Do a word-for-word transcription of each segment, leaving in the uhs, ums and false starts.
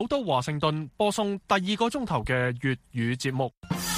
好多華盛頓播送第二個鐘頭嘅粵語節目。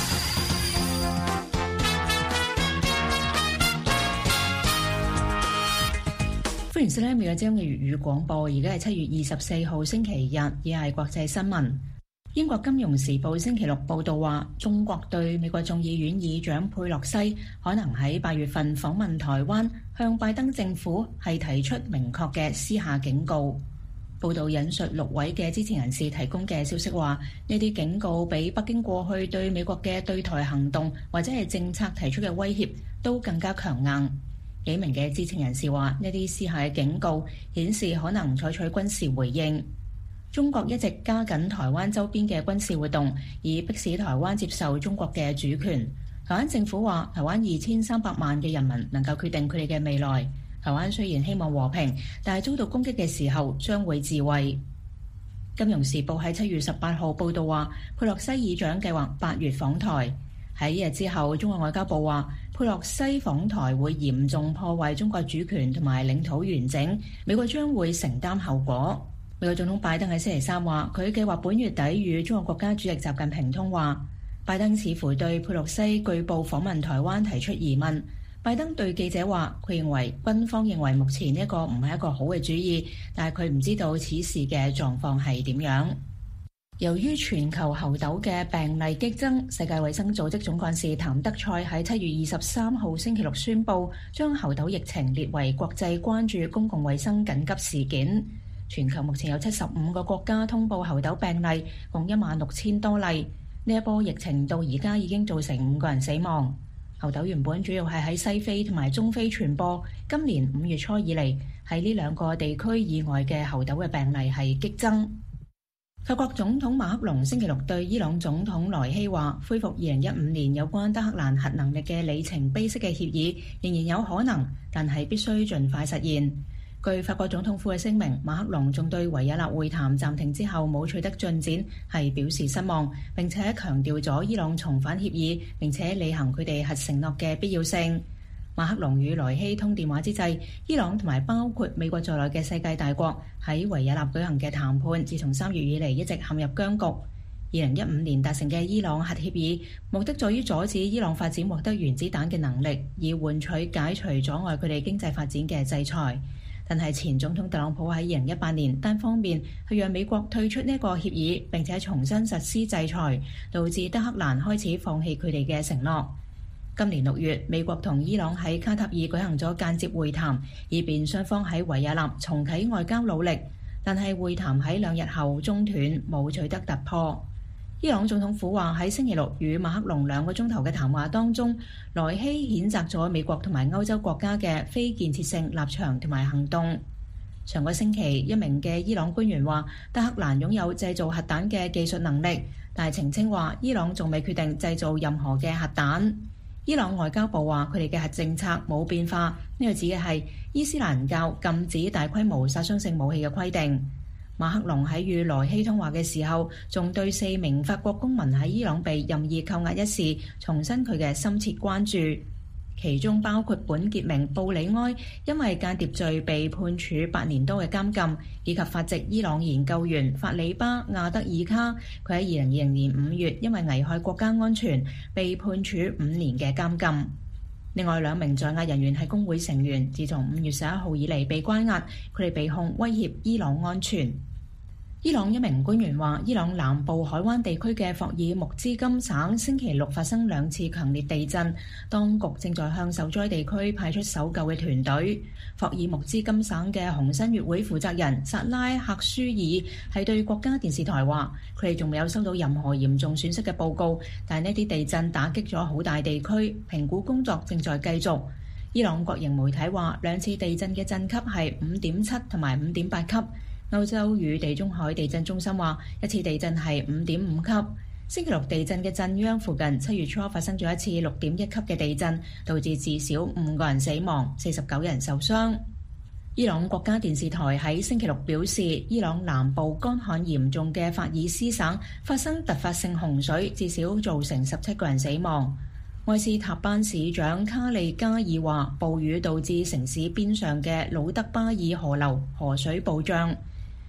歡迎收聽每日將嘅粵語廣播，而家係七月二十四號星期日，而係國際新聞。英國金融時報星期六報道話，中國對美國眾議院議長佩洛西可能喺八月份訪問台灣，向拜登政府係提出明確嘅私下警告。報道引述六位嘅知情人士提供嘅消息話，呢啲警告比北京過去對美國嘅對台行動或者係政策提出嘅威脅都更加強硬。幾名嘅知情人士話，呢啲私下嘅警告顯示可能採取軍事回應。中國一直加緊台灣周邊嘅軍事活動，以迫使台灣接受中國嘅主權。台灣政府話，台灣二千三百萬嘅人民能夠決定佢哋嘅未來。台灣雖然希望和平，但係遭到攻擊嘅時候將會自衛。金融時報喺七月十八號報道話，佩洛西議長計劃八月訪台。喺一日之後，中國外交部話，佩洛西訪台會嚴重破壞中國主權同埋領土完整，美國將會承擔後果。美國總統拜登喺星期三話，佢計劃本月底與中國國家主席習近平通話。拜登似乎對佩洛西據報訪問台灣提出疑問。拜登對記者話，佢認為軍方認為目前呢一個唔係一個好嘅主意，但係佢唔知道此時嘅狀況係點樣。由於全球猴痘嘅病例激增，世界衛生組織總幹事譚德塞喺七月二十三號星期六宣布，將猴痘疫情列為國際關注公共衛生緊急事件。全球目前有七十五個國家通報猴痘病例，共一萬六千多例。呢一波疫情到而家已經造成五個人死亡。猴痘原本主要係喺西非同埋中非傳播，今年五月初以嚟，喺呢兩個地區以外嘅猴痘嘅病例係激增。法國總統馬克龍星期六對伊朗總統萊希話，恢復二零一五年有關德黑蘭核能力嘅里程碑式嘅協議仍然有可能，但係必須盡快實現。據法國總統府嘅聲明，馬克龍仲對維也納會談暫停之後冇取得進展係表示失望，並且強調咗伊朗重返協議並且履行佢哋核承諾嘅必要性。馬克龍與萊希通電話之際，伊朗同埋包括美國在內嘅世界大國喺維也納舉行嘅談判，自從三月以嚟一直陷入僵局。二零一五年達成嘅伊朗核協議，目的在於阻止伊朗發展獲得原子彈嘅能力，以換取解除阻礙佢哋經濟發展嘅制裁。但係前總統特朗普喺二零一八年單方面去讓美國退出呢個協議，並且重新實施制裁，導致德黑蘭開始放棄佢哋嘅承諾。今年六月，美國同伊朗喺卡塔爾舉行咗間接會談，以便雙方喺維也納重啟外交努力。但係會談喺兩日後中斷，冇取得突破。伊朗總統府話喺星期六與馬克龍兩個鐘頭嘅談話當中，萊希譴責咗美國同埋歐洲國家嘅非建設性立場同埋行動。上個星期，一名嘅伊朗官員話，德黑蘭擁有製造核彈嘅技術能力，但係澄清話伊朗仲未決定製造任何嘅核彈。伊朗外交部話佢哋嘅核政策冇變化，呢個指嘅係伊斯蘭教禁止大規模殺傷性武器嘅規定。馬克龍喺與萊希通話嘅時候，仲對四名法國公民喺伊朗被任意扣押一事重申佢嘅深切關注，其中包括本傑明布里埃因為間諜罪被判處八年多嘅監禁，以及法籍伊朗研究員法里巴亞德爾卡，佢喺二零二零年五月因為危害國家安全被判處五年嘅監禁。另外兩名在押人員係工會成員，自從五月十一號以嚟被關押，佢哋被控威脅伊朗安全。伊朗一名官員話，伊朗南部海灣地區嘅霍爾木茲金省星期六發生兩次強烈地震，當局正在向受災地區派出搜救嘅團隊。霍爾木茲金省嘅紅新月會負責人薩拉赫舒爾係對國家電視台話，佢哋仲未有收到任何嚴重損失嘅報告，但係呢啲地震打擊咗好大地區，評估工作正在繼續。伊朗國營媒體話，兩次地震嘅震級係五點七同埋五點八級。歐洲與地中海地震中心話，一次地震係五點五級。星期六地震嘅震央附近，七月初發生咗一次六點一級嘅地震，導致至少五個人死亡，四十九人受傷。伊朗國家電視台喺星期六表示，伊朗南部乾旱嚴重嘅法爾斯省發生突發性洪水，至少造成十七個人死亡。埃斯塔班市長卡利加爾話，暴雨導致城市邊上嘅魯德巴爾河流河水暴漲。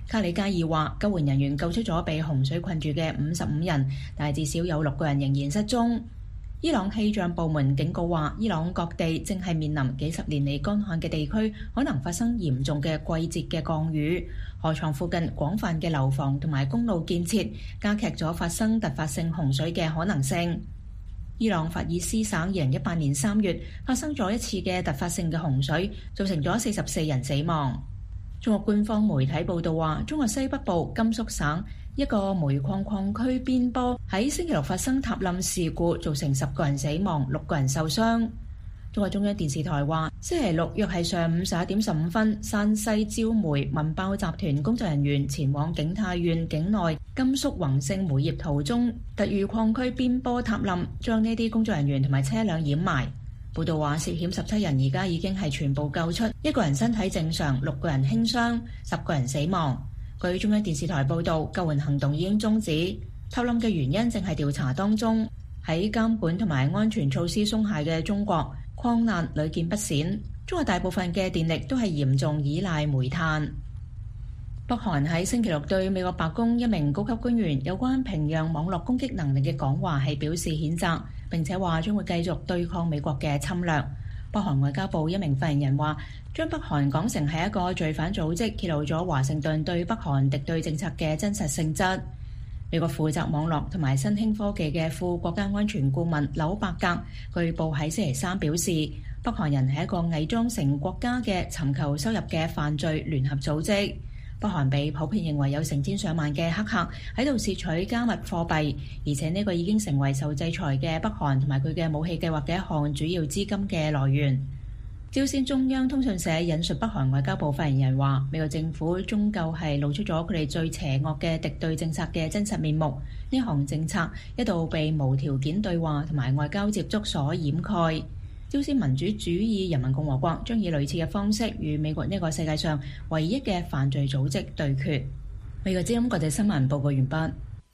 卡里加爾話，救援人員救出咗被洪水困住嘅五十五人，但係至少有六個人仍然失蹤。伊朗氣象部門警告話，伊朗各地正係面臨幾十年嚟乾旱嘅地區可能發生嚴重嘅季節嘅降雨。河床附近廣泛嘅樓房同埋公路建設加劇咗發生突發性洪水嘅可能性。伊朗法爾斯省二零一八年三月發生咗一次嘅突發性嘅洪水，造成咗四十四人死亡。中國官方媒體報道話，中國西北部甘肅省一個煤礦礦區邊坡喺星期六發生塌冧事故，造成十個人死亡，六個人受傷。中國中央電視台話，星期六約係上午十一點十五分，山西焦煤民爆集團工作人員前往景泰縣境內甘肅宏勝煤業途中，突遇礦區邊坡塌冧，將呢啲工作人員同埋車輛掩埋。報道話，涉險十七人而家已經係全部救出，一個人身體正常，六個人輕傷，十個人死亡。據中央電視台報道，救援行動已經終止，塌冧嘅原因正係調查當中。喺監管同埋安全措施鬆懈嘅中國，礦難屢見不鮮。中國大部分嘅電力都係嚴重依賴煤炭。北韓喺星期六對美國白宮一名高級官員有關平壤網絡攻擊能力嘅講話係表示譴責，並且話將會繼續對抗美國嘅侵略。北韓外交部一名發言人話，將北韓講成係一個罪犯組織，揭露咗華盛頓對北韓敵對政策嘅真實性質。美國負責網絡同埋新興科技嘅副國家安全顧問柳伯格據報喺星期三表示，北韓人係一個偽裝成國家嘅尋求收入嘅犯罪聯合組織。北韓被普遍認為有成千上萬嘅黑客喺度竊取加密貨幣，而且呢個已經成為受制裁嘅北韓同埋佢嘅武器計劃嘅一項主要資金嘅來源。朝鮮中央通訊社引述北韓外交部發言人話，美國政府終究係露出咗佢哋最邪惡嘅敵對政策嘅真實面目。呢項政策一度被無條件對話同埋外交接觸所掩蓋。朝鮮民主主義人民共和國將以類似嘅方式與美國呢個世界上唯一嘅犯罪組織對決。美國之音國際新聞報告完畢。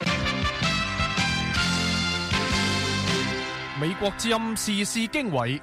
美國之音時事經緯。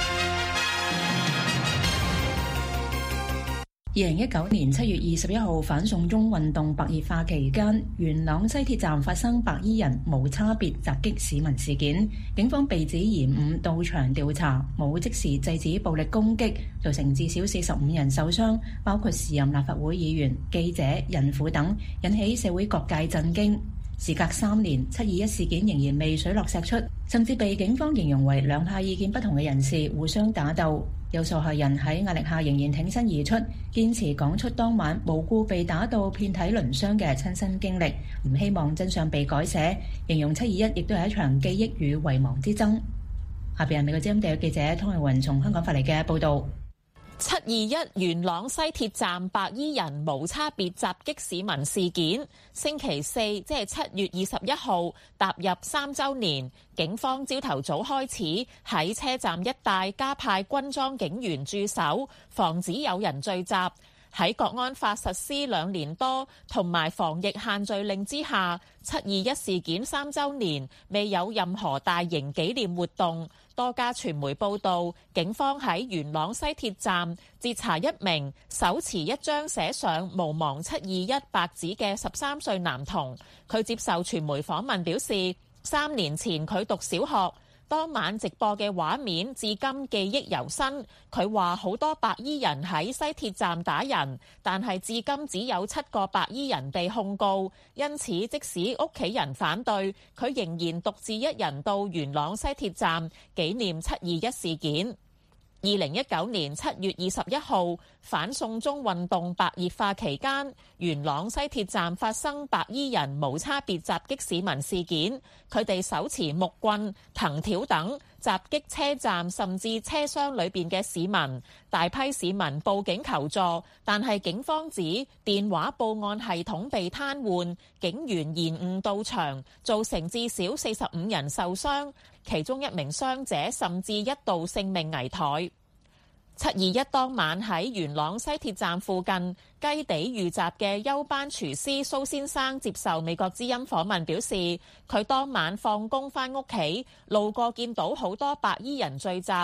二零一九年七月二十一號反送中運動白熱化期間，元朗西鐵站發生白衣人無差別襲擊市民事件，警方被指延誤到場調查，冇即時制止暴力攻擊，造成至少四十五人受傷，包括時任立法會議員、記者、孕婦等，引起社會各界震驚。時隔三年，七二一事件仍然未水落石出，甚至被警方形容為兩派意見不同嘅人士互相打鬥。有受害人喺壓力下仍然挺身而出，堅持講出當晚無辜被打到遍體鱗傷嘅親身經歷，唔希望真相被改寫，形容七二一亦都係一場記憶與遺忘之爭。下邊係美國之音地記者湯慧雲從香港發嚟嘅報導。 七二一元朗西鐵站白衣人無差別襲擊市民事件，星期四即係七月二十一號踏入三週年，警方朝頭早開始喺車站一帶加派軍裝警員駐守，防止有人聚集。喺國安法實施兩年多同埋防疫限聚令之下，七二一事件三週年未有任何大型紀念活動。多家傳媒報道，警方喺元朗西鐵站截查一名手持一張寫上無忘七二一白紙嘅十三歲男童。佢接受傳媒訪問表示，三年前佢讀小學，當晚直播嘅畫面至今記憶猶新。佢話好多白衣人喺西鐵站打人，但係至今只有七個白衣人被控告，因此即使屋企人反對，佢仍然獨自一人到元朗西鐵站紀念七二一事件。二零一九年七月二十一號反送中運動白熱化期間，元朗西鐵站發生白衣人無差別襲擊市民事件，佢哋手持木棍、藤條等襲擊車站甚至車廂裏邊嘅市民，大批市民報警求助，但係警方指電話報案系統被癱瘓，警員延誤到場，造成至少四十五人受傷，其中一名傷者甚至一度性命危殆。七二一當晚喺元朗西鐵站附近雞地遇襲嘅休班廚師蘇先生接受美國之音訪問表示，佢當晚放工返屋企，路過見到好多白衣人聚集，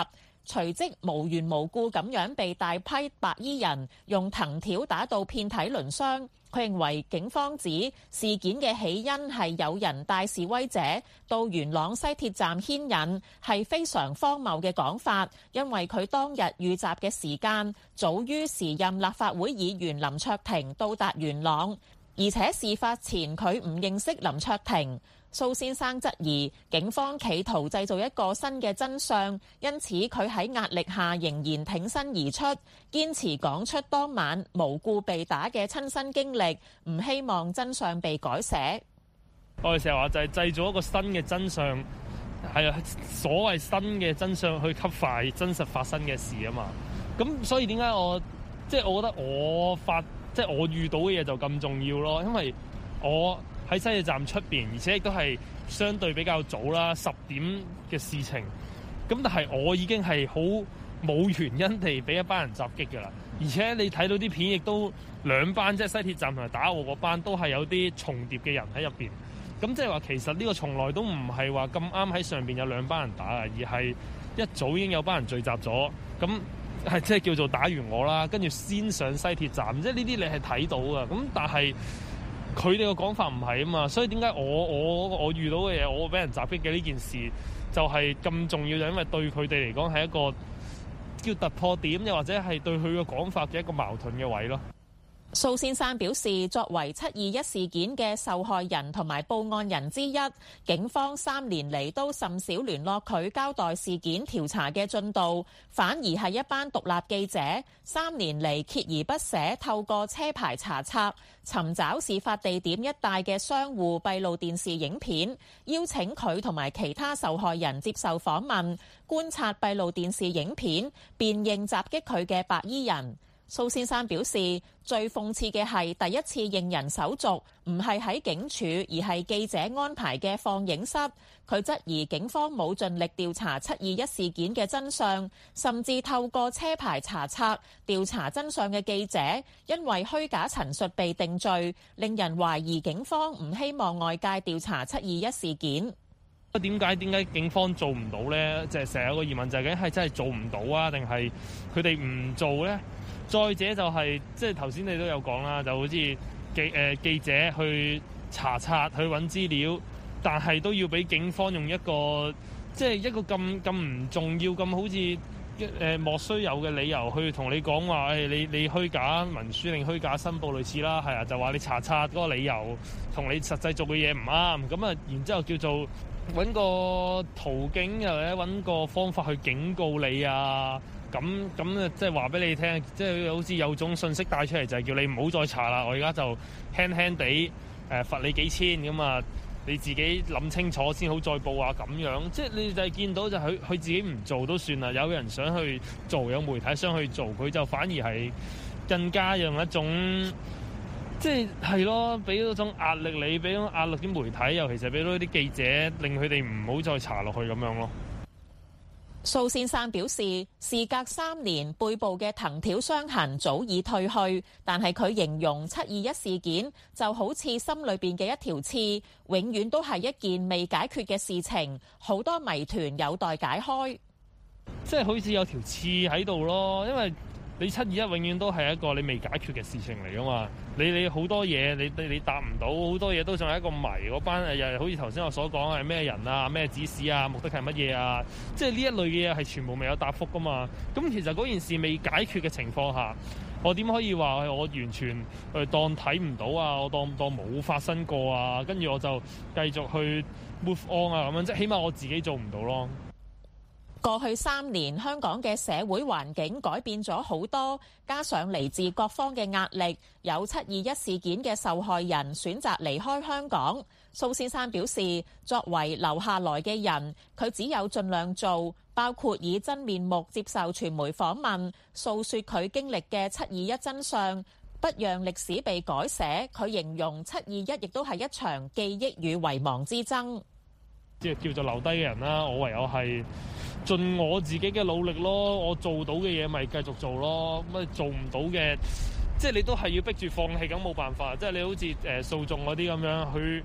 隨即無緣無故咁樣被大批白衣人用藤條打到遍體鱗傷。佢認為警方指事件嘅起因係有人帶示威者到元朗西鐵站牽引，係非常荒謬嘅講法，因為佢當日遇襲嘅時間早於時任立法會議員林卓廷到達元朗，而且事發前佢唔認識林卓廷。蘇先生質疑警方企圖製造一個新嘅真相，因此佢喺壓力下仍然挺身而出，堅持講出當晚無故被打嘅親身經歷，唔希望真相被改寫。 我哋成日話就係製造一個新嘅真相，係啊，所謂新嘅真相去吸快真實發生嘅事啊嘛。咁所以點解我即係、就是、我覺得我發即係、就是、我遇到嘅嘢就咁重要咯，因為我喺西鐵站出邊，而且亦都係相對比較早啦，十點嘅事情。咁但係我已經係好冇原因地俾一班人襲擊㗎啦。而且你睇到啲片，亦都兩班即係西鐵站同埋打我嗰班都係有啲重疊嘅人喺入邊。咁即係話其實呢個從來都唔係話咁啱喺上邊有兩班人打啊，而係一早已經有班人聚集咗。咁係即係叫做打完我啦，跟住先上西鐵站。即係呢啲你係睇到㗎。咁但係佢哋嘅講法唔係啊嘛，所以點解我我我遇到嘅嘢，我俾人襲擊嘅呢件事就係咁重要，就因為對佢哋嚟講係一個叫突破點，又或者係對佢嘅講法嘅一個矛盾嘅位咯。 蘇先生表示，作為七二一事件嘅受害人同埋報案人之一，警方三年嚟都甚少聯絡佢交代事件調查嘅進度，反而係一班獨立記者三年嚟鍥而不捨，透過車牌查冊尋找事發地點一帶嘅商戶閉路電視影片，邀請佢同埋其他受害人接受訪問，觀察閉路電視影片，辨認襲擊佢嘅白衣人。蘇先生表示，最諷刺嘅係第一次認人手續唔係喺警署，而係記者安排嘅放映室。佢質疑警方冇盡力調查七二一事件嘅真相，甚至透過車牌查冊調查真相嘅記者，因為虛假陳述被定罪，令人懷疑警方唔希望外界調查七二一事件。 點解點解警方做唔到呢？就係成日有個疑問，就係究竟係真係做唔到啊，定係佢哋唔做呢？再者就係、是、即係頭先你都有講啦，就好似記誒、呃、記者去查冊去揾資料，但係都要俾警方用一個即係一個咁咁唔重要、咁好似誒、呃、莫須有嘅理由去同你講話誒，你你虛假文書定虛假申報類似啦，係啊，就話你查冊嗰個理由同你實際做嘅嘢唔啱，咁啊，然之後叫做揾個途徑又或者揾個方法去警告你啊。咁咁啊，即係話俾你聽，即係好似有種信息帶出嚟，就係叫你唔好再查啦。我而家就輕輕地誒、呃、罰你幾千咁啊，你自己諗清楚先好再報啊。咁樣即係你就係見到就佢佢自己唔做都算啦，有人想去做，有媒體想去做，佢就反而係更加用一種即係係咯，俾嗰種壓力你，俾種壓力啲媒體，尤其是俾到啲記者，令佢哋唔好再查落去咁樣咯。 蘇先生表示，事隔三年，背部嘅藤條傷痕早已退去，但係佢形容七二一事件就好似心裏邊嘅一條刺，永遠都係一件未解決嘅事情，好多謎團有待解開。 即係好似有條刺喺度咯，因為你七二一永遠都係一個你未解決嘅事情嚟噶嘛，你你好多嘢你你你答唔到，好多嘢都仲係一個謎。嗰班誒又係好似頭先我所講係咩人啊、咩指使啊、目的係乜嘢啊，即係呢一類嘅嘢係全部未有答覆噶嘛。咁其實嗰件事未解決嘅情況下，我點可以話我完全誒當睇唔到啊？我當當冇發生過啊？跟住我就繼續去 move on 啊咁樣，即係起碼我自己做唔到咯。 過去三年，香港嘅社會環境改變咗好多，加上嚟自各方嘅壓力，有七二一事件嘅受害人選擇離開香港。蘇先生表示，作為留下來嘅人，佢只有盡量做，包括以真面目接受傳媒訪問，訴說佢經歷嘅七二一真相，不讓歷史被改寫。佢形容七二一亦都係一場記憶與遺忘之爭。 即係叫做留低嘅人啦，我唯有係盡我自己嘅努力咯，我做到嘅嘢咪繼續做咯，咁做唔到嘅，即係你都係要逼住放棄，咁冇辦法。即係你好似誒訴訟嗰啲咁樣，佢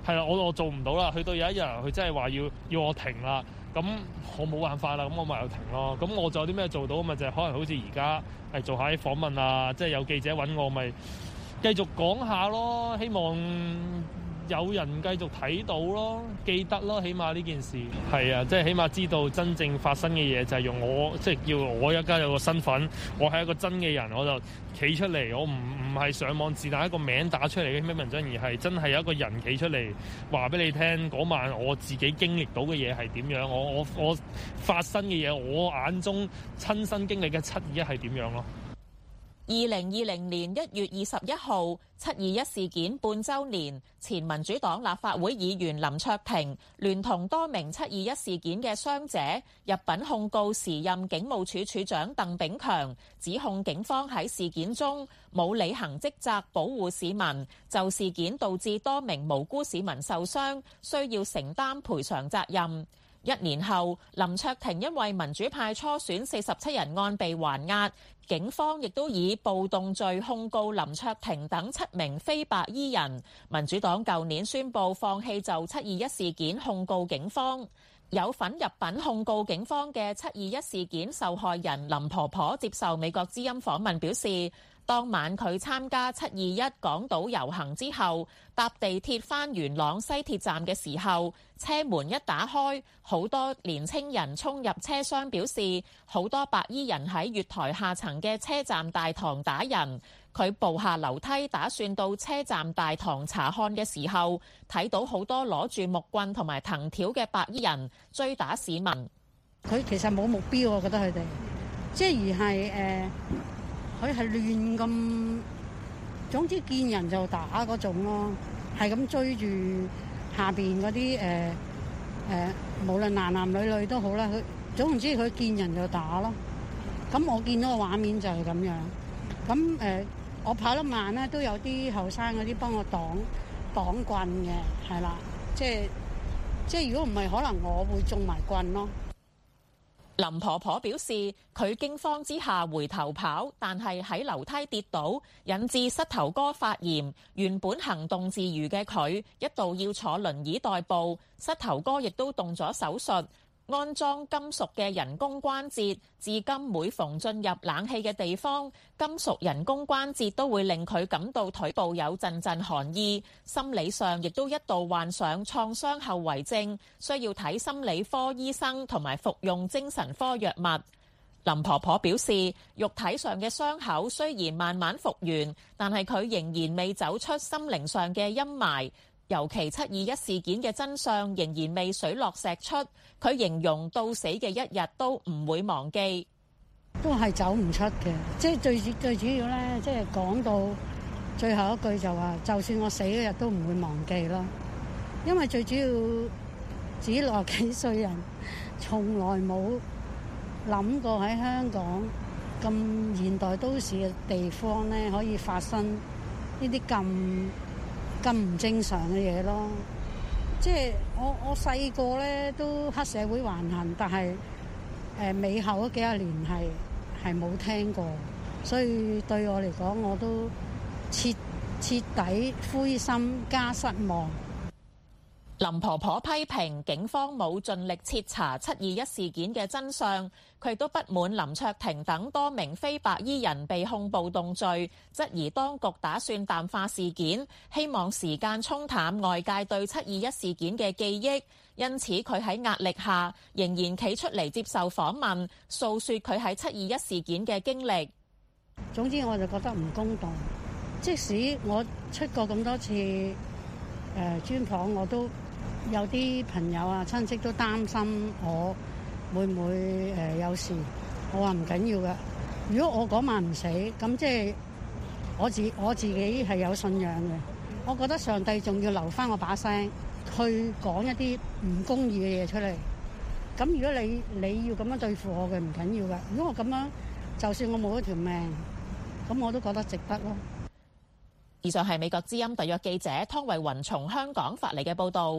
係啦，我我做唔到啦。去到有一日佢真係話要要我停啦，咁我冇辦法啦，咁我咪又停咯。咁我仲有啲咩做到？咪就係可能好似而家係做下啲訪問啊，即係有記者揾我咪繼續講下咯，希望有人繼續睇到咯，記得咯，起碼呢件事係啊，即係起碼知道真正發生嘅嘢就係用我，即係叫我而家有個身份，我係一個真嘅人，我就企出嚟，我唔唔係上網自打一個名打出嚟嘅咩文章，而係真係有一個人企出嚟話俾你聽，嗰晚我自己經歷到嘅嘢係點樣，我我我發生嘅嘢，我眼中親身經歷嘅七二一係點樣咯。 二零二零年一月二十一號，七二一事件半週年，前民主黨立法會議員林卓廷聯同多名七二一事件嘅傷者入稟控告時任警務處處長鄧炳強，指控警方喺事件中冇履行職責保護市民，就事件導致多名無辜市民受傷，需要承擔賠償責任。一年後，林卓廷因為民主派初選四十七人案被還押，警方亦都以暴動罪控告林卓廷等七名非白衣人。民主黨舊年宣布放棄就七二一事件控告警方。有份入稟控告警方嘅七二一事件受害人林婆婆接受美國之音訪問表示，當晚佢參加七二一港島遊行之後，搭地鐵返元朗西鐵站嘅時候，車門一打開，好多年青人衝入車廂，表示好多白衣人喺月台下層嘅車站大堂打人。佢步下樓梯打算到車站大堂查看嘅時候，睇到好多攞住木棍同埋藤條嘅白衣人追打市民。 佢其實冇目標，我覺得佢哋即係而係誒，佢係亂咁，總之見人就打嗰種咯，係咁追住下邊嗰啲誒誒，無論男男女女都好啦。佢總之佢見人就打咯。咁我見到個畫面就係咁樣。咁誒。呃我跑得慢咧，都有啲後生嗰啲幫我擋擋棍嘅，係啦，即係即係如果唔係，可能我會中埋棍咯。 林婆婆表示，佢驚慌之下回頭跑，但係喺樓梯跌倒，引致膝頭哥發炎。原本行動自如嘅佢，一度要坐輪椅代步，膝頭哥亦都動咗手術。安裝金屬嘅人工關節，至今每逢進入冷氣嘅地方，金屬人工關節都會令佢感到腿部有陣陣寒意。心理上亦都一度患上創傷後遺症，需要睇心理科醫生同埋服用精神科藥物。林婆婆表示，肉體上嘅傷口雖然慢慢復原，但係佢仍然未走出心靈上嘅陰霾。尤其七二一事件嘅真相仍然未水落石出，佢形容到死嘅一日都唔會忘記， 都係走唔出嘅。即係最最主要咧，即係講到最後一句就話，就算我死嗰日都唔會忘記咯。因為最主要自己六十幾歲人，從來冇諗過喺香港咁現代都市嘅地方咧，可以發生呢啲咁咁唔正常嘅嘢咯，即係我我細個咧都黑社會橫行，但係誒尾後嗰幾十年係係冇聽過，所以對我嚟講我都徹徹底灰心加失望。 林婆婆批評警方冇盡力徹查七二一事件嘅真相，佢亦都不滿林卓廷等多名非白衣人被控暴動罪，質疑當局打算淡化事件，希望時間沖淡外界對七二一事件嘅記憶。因此佢喺壓力下仍然企出嚟接受訪問，訴說佢喺七二一事件嘅經歷。 總之我就覺得唔公道，即使我出過咁多次誒、呃、專訪，我都有啲朋友啊、親戚都擔心我會唔會誒、呃、有事。我話唔緊要㗎，如果我嗰晚唔死，咁即係我自我自己係有信仰嘅。我覺得上帝仲要留返我把聲去講一啲唔公義嘅嘢出嚟。咁如果你你要咁樣對付我嘅，唔緊要㗎。如果我咁樣，就算我冇咗條命，咁我都覺得值得咯。 以上係美國之音特約記者湯慧雲從香港發嚟嘅報導。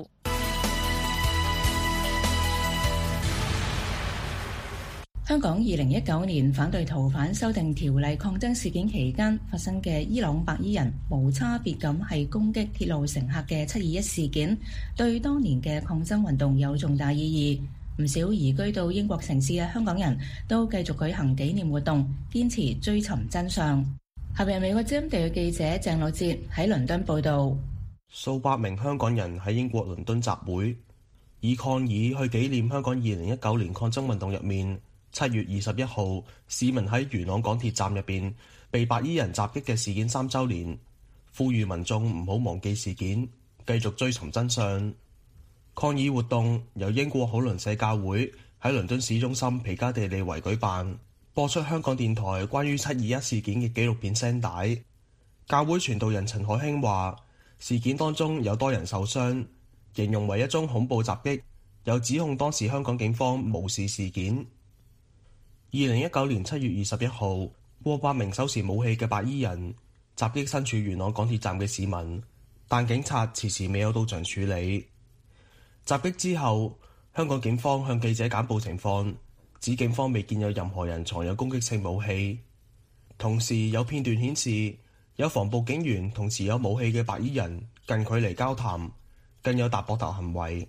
香港二零一九年反對逃犯修訂條例抗爭事件期間發生嘅伊朗白衣人無差別咁係攻擊鐵路乘客嘅七二一事件，對當年嘅抗爭運動有重大意義。唔少移居到英國城市嘅香港人都繼續舉行紀念活動，堅持追尋真相。下邊美國之音地嘅記者鄭樂哲喺倫敦報道。 數百名香港人喺英國倫敦集會，以抗議去紀念香港二零一九年抗爭運動入面七月二十一號市民喺元朗港鐵站入邊被白衣人襲擊嘅事件三週年，呼籲民眾唔好忘記事件，繼續追尋真相。抗議活動由英國好鄰舍教會喺倫敦市中心皮加地利圍舉辦，播出香港電台關於七二一事件嘅紀錄片聲帶。教會傳道人陳海興話，事件當中有多人受傷，形容為一宗恐怖襲擊，又指控當時香港警方無視事件。二零一九年七月二十一號，過百名手持武器嘅白衣人襲擊身處元朗港鐵站嘅市民，但警察遲遲未有到場處理。襲擊之後，香港警方向記者簡報情況，指警方未見有任何人藏有攻擊性武器。同時有片段顯示，有防暴警員同持有武器嘅白衣人近距離交談，更有搭膊頭行為。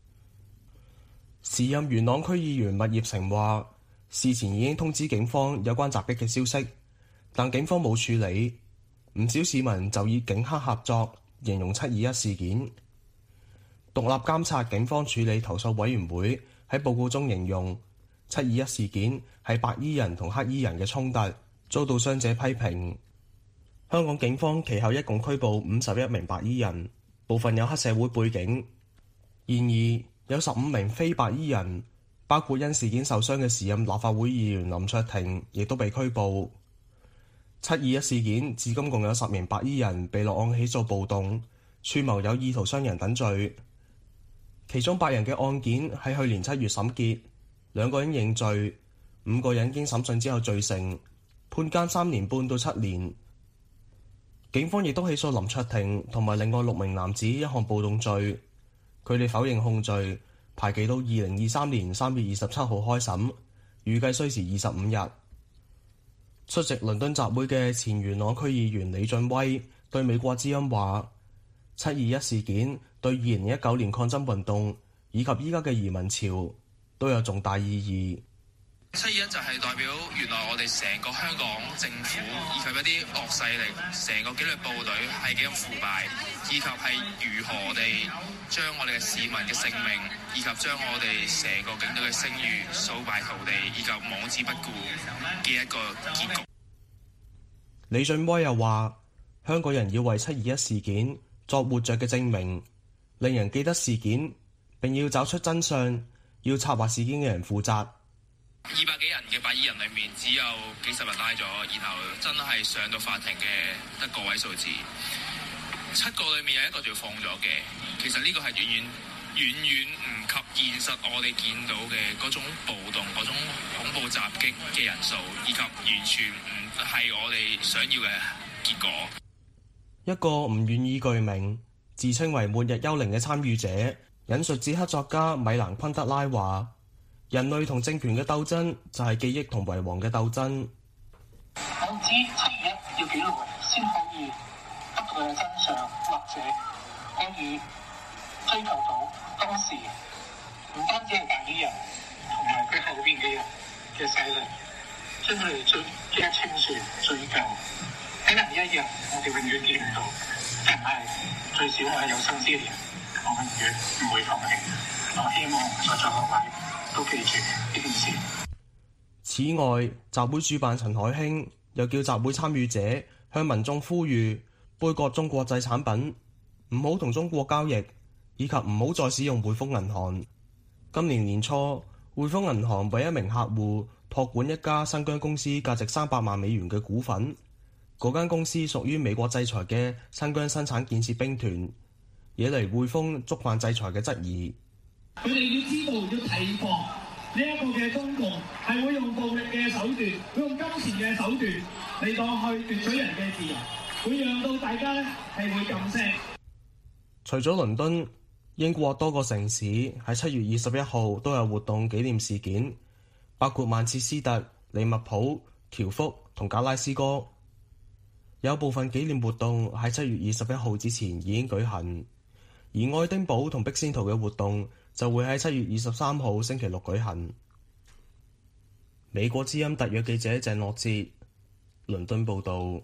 時任元朗區議員麥業成話，事前已經通知警方有關襲擊嘅消息，但警方冇處理。唔少市民就以警黑合作形容七二一事件。獨立監察警方處理投訴委員會喺報告中形容七二一事件係白衣人同黑衣人嘅衝突，遭到傷者批評。香港警方其後一共拘捕五十一名白衣人，部分有黑社會背景。然而有十五名非白衣人，包括因事件受傷嘅時任立法會議員林卓廷，亦都被拘捕。七二一事件至今共有十名白衣人被落案起訴暴動、串謀有意圖傷人等罪，其中八人嘅案件喺去年七月審結，兩個人認罪，五個人經審訊之後罪成，判監三年半到七年。警方亦都起訴林卓廷同埋另外六名男子一項暴動罪，佢哋否認控罪，排期到二零二三年三月二十七號開審，預計需時二十五日。出席倫敦集會嘅前元朗區議員李俊威對美國之音話：七二一事件對二零一九年抗爭運動以及依家嘅移民潮都有重大意義。 七二一就係代表原來我哋成個香港政府以及一啲惡勢力，成個紀律部隊係幾咁腐敗，以及係如何我哋將我哋嘅市民嘅性命，以及將我哋成個警隊嘅聲譽掃敗塗地，以及妄之不顧嘅一個結局。 李俊威又話：香港人要為七二一事件作活着嘅證明，令人記得事件，並要找出真相，要策劃事件嘅人負責。 二百幾人嘅白衣人裏面，只有幾十人拉咗，然後真係上到法庭嘅得個位數字。七個裏面有一個就放咗嘅，其實呢個係遠遠遠遠唔及現實我哋見到嘅嗰種暴動、嗰種恐怖襲擊嘅人數，以及完全唔係我哋想要嘅結果。 一個唔願意具名、自稱為末日幽靈嘅參與者，引述捷克作家米蘭昆德拉話：人類同政權嘅鬥爭就係記憶同遺忘嘅鬥爭。 我唔知七二一要幾耐先可以得到嘅真相，或者可以追求到當時唔單止係白衣人同埋佢後邊嘅人嘅勢力，將佢哋追記得清算追究。喺能一日，我哋永遠見唔到，但係最少我係有生之年，我永遠唔會放棄。我希望在座各位都記住呢件事。 此外，集會主辦陳海興又叫集會參與者向民眾呼籲杯葛中國製產品，唔好同中國交易，以及唔好再使用匯豐銀行。今年年初，匯豐銀行為一名客戶託管一家新疆公司價值三百萬美元嘅股份，嗰間公司屬於美國制裁嘅新疆生產建設兵團，惹嚟匯豐觸犯制裁嘅質疑。 佢哋要知道，要提防呢一個嘅中共係會用暴力嘅手段，會用金錢嘅手段嚟到去奪取人嘅自由，會讓到大家咧係會噤聲。 除咗倫敦，英國多個城市喺七月二十一號都有活動紀念事件， 包括曼徹斯特、利物浦、喬福同格拉斯哥。有部分紀念活動喺七月二十一號之前已經舉行，而愛丁堡同碧仙圖嘅活動就會喺七月二十三號星期六舉行。美國之音特約記者鄭樂哲，倫敦報導。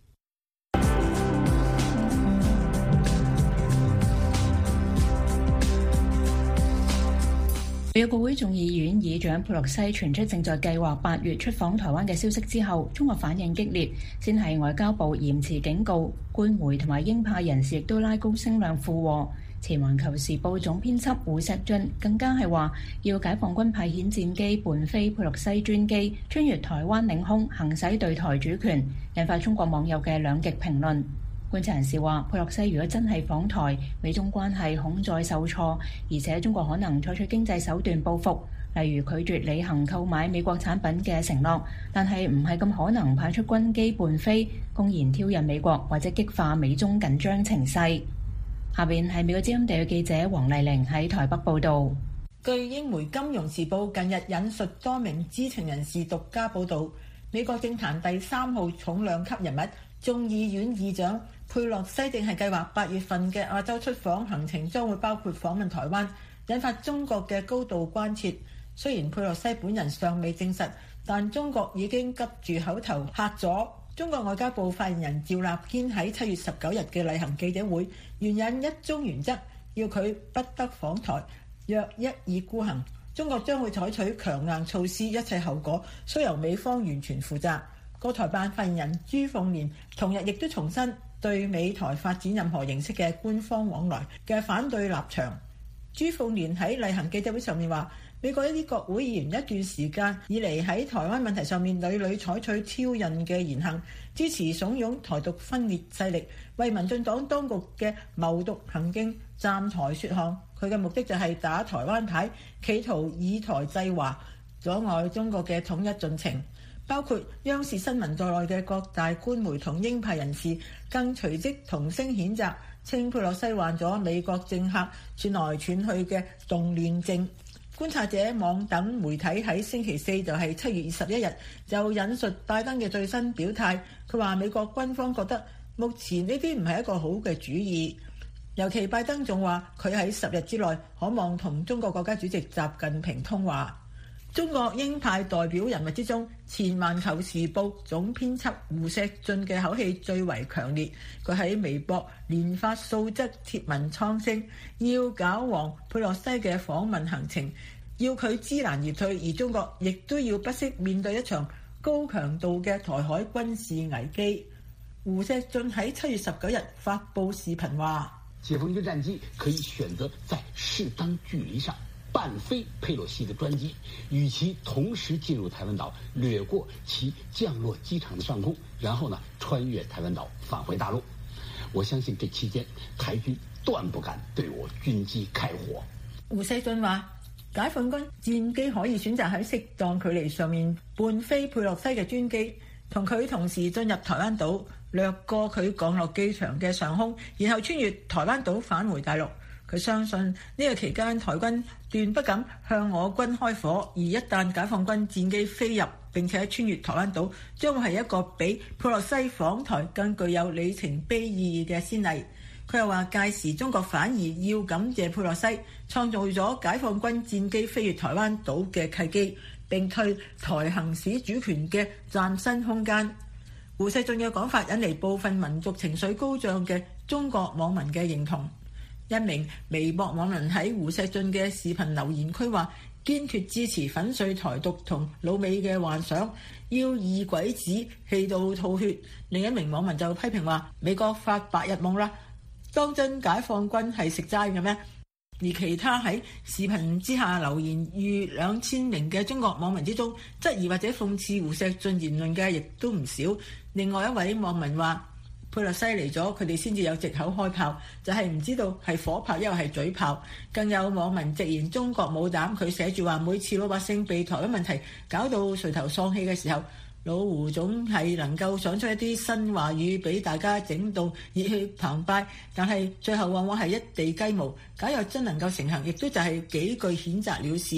美國國會眾議院議長佩洛西傳出正在計劃八月出訪台灣嘅消息之後，中國反應激烈，先係外交部嚴詞警告，官媒同埋鷹派人士亦都拉高聲量附和。前環球時報總編輯胡錫進更加係話，要解放軍派遣戰機伴飛佩洛西專機穿越台灣領空，行使對台主權，引發中國網友嘅兩極評論。觀察人士話，佩洛西如果真係訪台，美中關係恐再受挫，而且中國可能採取經濟手段報復，例如拒絕履行購買美國產品嘅承諾，但係唔係咁可能派出軍機伴飛，公然挑釁美國或者激化美中緊張情勢。下邊係美國之音地嘅記者黃麗玲喺台北報導。 據英媒《金融時報》近日引述多名知情人士獨家報導，美國政壇第三號重量級人物眾議院議長佩洛西正係計劃八月份嘅亞洲出訪行程，將會包括訪問台灣，引發中國嘅高度關切。雖然佩洛西本人尚未證實，但中國已經急住口頭嚇咗。中國外交部發言人趙立堅喺七月十九日嘅例行記者會，援引一中原則，要佢不得訪台。若一意孤行，中國將會採取強硬措施，一切後果須由美方完全負責。國台辦發言人朱鳳蓮同日亦都重申對美台發展任何形式嘅官方往來嘅反對立場。朱鳳蓮喺例行記者會上面話，美國一啲國會議員一段時間以嚟喺台灣問題上面屢屢採取挑釁嘅言行，支持慫恿台獨分裂勢力，為民進黨當局嘅謀獨行徑站台說項。佢嘅目的就係打台灣牌，企圖以台制華，阻礙中國嘅統一進程。包括央視新聞在內嘅各大官媒同鷹派人士，更隨即同聲譴責，稱佩洛西患咗美國政客串來串去嘅動亂症。觀察者網等媒體喺星期四就係七月二十一日就引述拜登嘅最新表態，佢話美國軍方覺得目前呢啲唔係一個好嘅主意，尤其拜登仲話佢喺十日之內可望同中國國家主席習近平通話。中國鷹派代表人物之中，前環球時報總編輯胡錫進嘅口氣最為強烈。佢喺微博連發數則貼文創聲，要搞黃佩洛西嘅訪問行程，要佢知難而退，而中國亦都要不惜面對一場高強度嘅台海軍事危機。胡錫進喺七月十九日發布視頻話， 解放軍戰機可以選擇在適當距離上伴飛佩洛西的專機，與其同時進入台灣島，掠過其降落機場的上空，然後呢穿越台灣島返回大陸。我相信這期間台軍斷不敢對我軍機開火。 胡錫進話，解放軍戰機可以選擇喺適當距離上面伴飛佩洛西嘅專機，同佢同時進入台灣島，掠過佢降落機場嘅上空，然後穿越台灣島返回大陸。佢相信呢個期間台軍斷不敢向我軍開火，而一旦解放軍戰機飛入並且穿越台灣島，將會係一個比佩洛西訪台更具有里程碑意義嘅先例。佢又話，屆時中國反而要感謝佩洛西創造咗解放軍戰機飛越台灣島嘅契機，並對台行使主權嘅嶄新空間。胡錫進嘅講法引嚟部分民族情緒高漲嘅中國網民嘅認同。一名微博網民喺胡錫進嘅視頻留言區話，堅決支持粉碎台獨同老美嘅幻想，要異鬼子氣到吐血。另一名網民就批評話，美國發白日夢啦，當真解放軍係食齋嘅咩？而其他喺視頻之下留言逾兩千名嘅中國網民之中，質疑或者諷刺胡錫進言論嘅亦都唔少。另外一位網民話，佩洛西嚟咗，佢哋先至有藉口開炮，就係、是、唔知道係火炮又係嘴炮。更有網民直言中國冇膽，佢寫住話，每次老百姓被台灣問題搞到垂頭喪氣嘅時候，老胡總係能夠想出一啲新話語俾大家整到熱血澎湃，但係最後往往係一地雞毛。假若真能夠成行，亦都就係幾句譴責了事。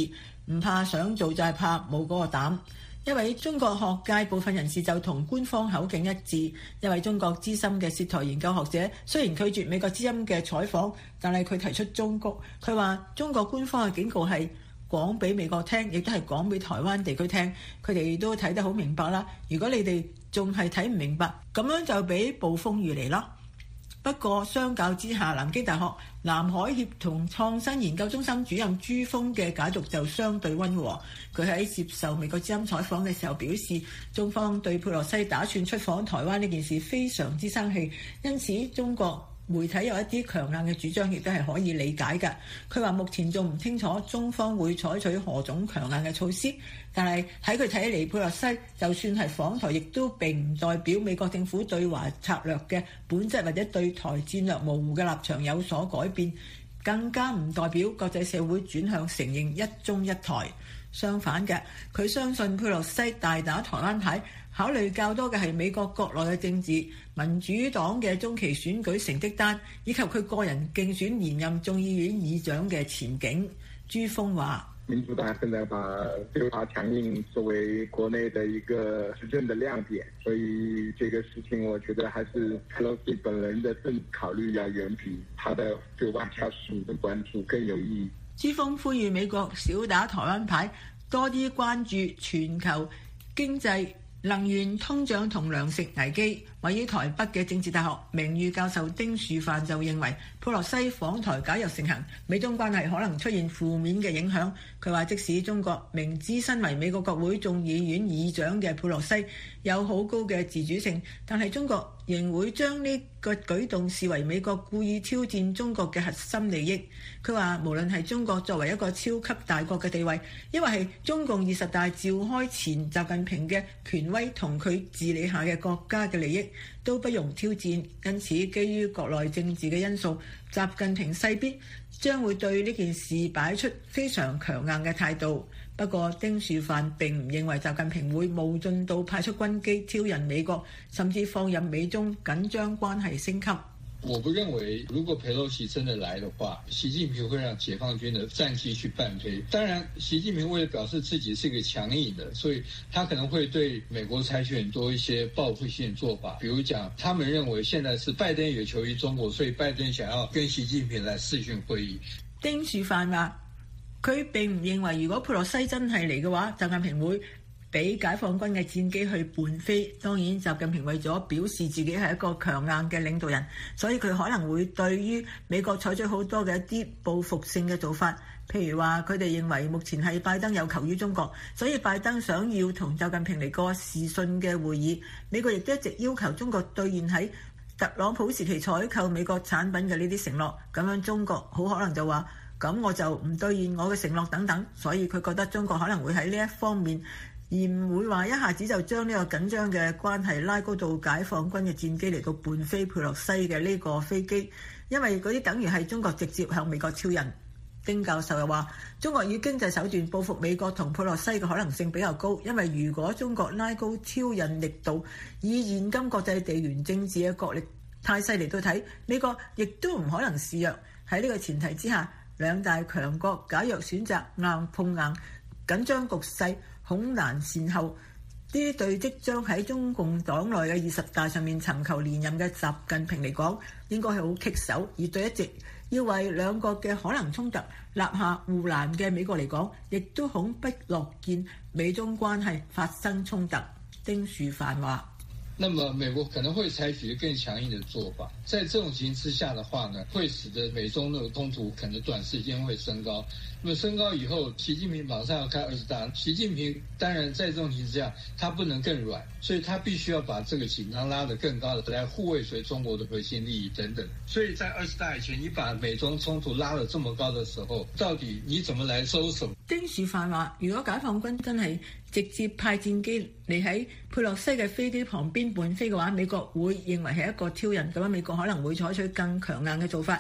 唔怕想做就係怕冇嗰個膽。一位中國學界部分人士就同官方口徑一致。一位中國資深嘅涉台研究學者雖然拒絕美國之音嘅採訪，但係佢提出忠告。佢話中國官方嘅警告係講俾美國聽，亦都係講俾台灣地區聽。佢哋都睇得好明白啦。如果你哋仲係睇唔明白，咁樣就俾暴風雨嚟啦。不過相較之下，南京大學南海協同創新研究中心主任朱峰嘅解讀就相對溫和。佢喺接受美國之音採訪嘅時候表示，中方對佩洛西打算出訪台灣呢件事非常之生氣，因此中國媒體有一啲強硬嘅主張，亦都係可以理解嘅。佢話目前仲唔清楚中方會採取何種強硬嘅措施，但係喺佢睇嚟，佩洛西就算係訪台，亦都並唔代表美國政府對華策略嘅本質或者對台戰略模糊嘅立場有所改變，更加唔代表國際社會轉向承認一中一台。相反嘅，佢相信佩洛西大打台灣牌，考慮較多嘅係美國國內嘅政治、民主黨嘅中期選舉成績單，以及佢個人競選連任眾議院議長嘅前景。朱峰話： 民主黨現在把對華強硬作為國內的一個執政的亮點，所以這個事情我覺得還是佩洛西本人的政治考慮要遠比他的對外交事務的關注更有意義。 朱峰呼籲美國少打台灣牌，多啲關注全球經濟、能源、通脹同糧食危機。位於台北嘅政治大學名譽教授丁樹範就認為，佩洛西訪台假若成行，美中關係可能出現負面嘅影響。佢話即使中國明知身為美國國會眾議院議長嘅佩洛西有好高嘅自主性，但係中國仍會將呢個舉動視為美國故意挑戰中國嘅核心利益。佢話無論係中國作為一個超級大國嘅地位，抑或係中共二十大召開前習近平嘅權威同佢治理下嘅國家嘅利益，都不容挑戰。因此基於國內政治嘅因素，習近平勢必將會對呢件事擺出非常強硬嘅態度。不過丁樹範並唔認為習近平會無盡到派出軍機挑釁美國，甚至放任美中緊張關係升級。 我不認為如果裴洛西真的來的話，習近平會讓解放軍的戰機去伴飛。當然習近平為了表示自己是一個強硬的，所以他可能會對美國採取很多一些報復性做法。比如講，他們認為現在是拜登也求於中國，所以拜登想要跟習近平來視訊會議。 丁樹範話佢並唔認為如果佩洛西真係嚟嘅話，習近平會俾解放軍嘅戰機去伴飛。當然習近平為咗表示自己係一個強硬嘅領導人，所以佢可能會對於美國採取好多嘅一啲報復性嘅做法。譬如話佢哋認為目前係拜登有求於中國，所以拜登想要同習近平嚟個視訊嘅會議。美國亦都一直要求中國兌現喺特朗普時期採購美國產品嘅呢啲承諾，咁樣中國好可能就話咁我就唔兌現我嘅承諾等等。所以佢覺得中國可能會喺呢一方面，而唔會話一下子就將呢個緊張嘅關係拉高到解放軍嘅戰機嚟到伴飛佩洛西嘅呢個飛機，因為嗰啲等於係中國直接向美國挑釁。丁教授又話，中國以經濟手段報復美國同佩洛西嘅可能性比較高，因為如果中國拉高挑釁力度，以現今國際地緣政治嘅國力態勢嚟到睇，美國亦都唔可能示弱。喺呢個前提之下，兩大強國假若選擇硬碰硬，緊張局勢恐難善後。呢啲對即將喺中共黨內嘅二十大上面尋求連任嘅習近平嚟講，應該係好棘手；而對一直要為兩國嘅可能衝突立下護欄嘅美國嚟講，亦都恐不樂見美中關係發生衝突。丁樹範話。 那麼美國可能會採取更強硬的做法，在這種情形之下的話呢，會使得美中的衝突可能短時間會升高。那麼升高以後，習近平馬上要開二十大，習近平當然在這種情形之下，他不能更軟，所以他必須要把這個緊張拉得更高的，來護衛隨中國的核心利益等等。所以在二十大以前，你把美中衝突拉得這麼高的時候，到底你怎麼來收手？ 丁樹範話，如果解放軍真係直接派戰機嚟喺佩洛西嘅飛機旁邊伴飛嘅話，美國會認為係一個挑釁，咁樣美國可能會採取更強硬嘅做法。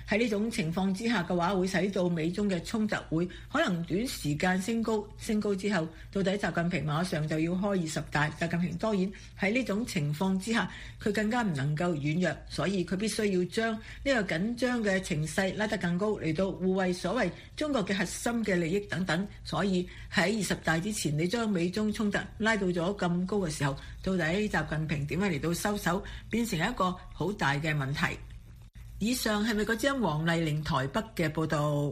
喺呢種情況之下嘅話，會使到美中嘅衝突會可能短時間升高，升高之後，到底習近平馬上就要開二十大？習近平當然喺呢種情況之下，佢更加唔能夠軟弱，所以佢必須要將呢個緊張嘅情勢拉得更高，嚟到護衛所謂中國嘅核心嘅利益等等。所以喺二十大之前，你將美中衝突拉到咗咁高嘅時候，到底習近平點樣嚟到收手，變成一個好大嘅問題。以上係咪嗰張黃麗玲台北嘅報導？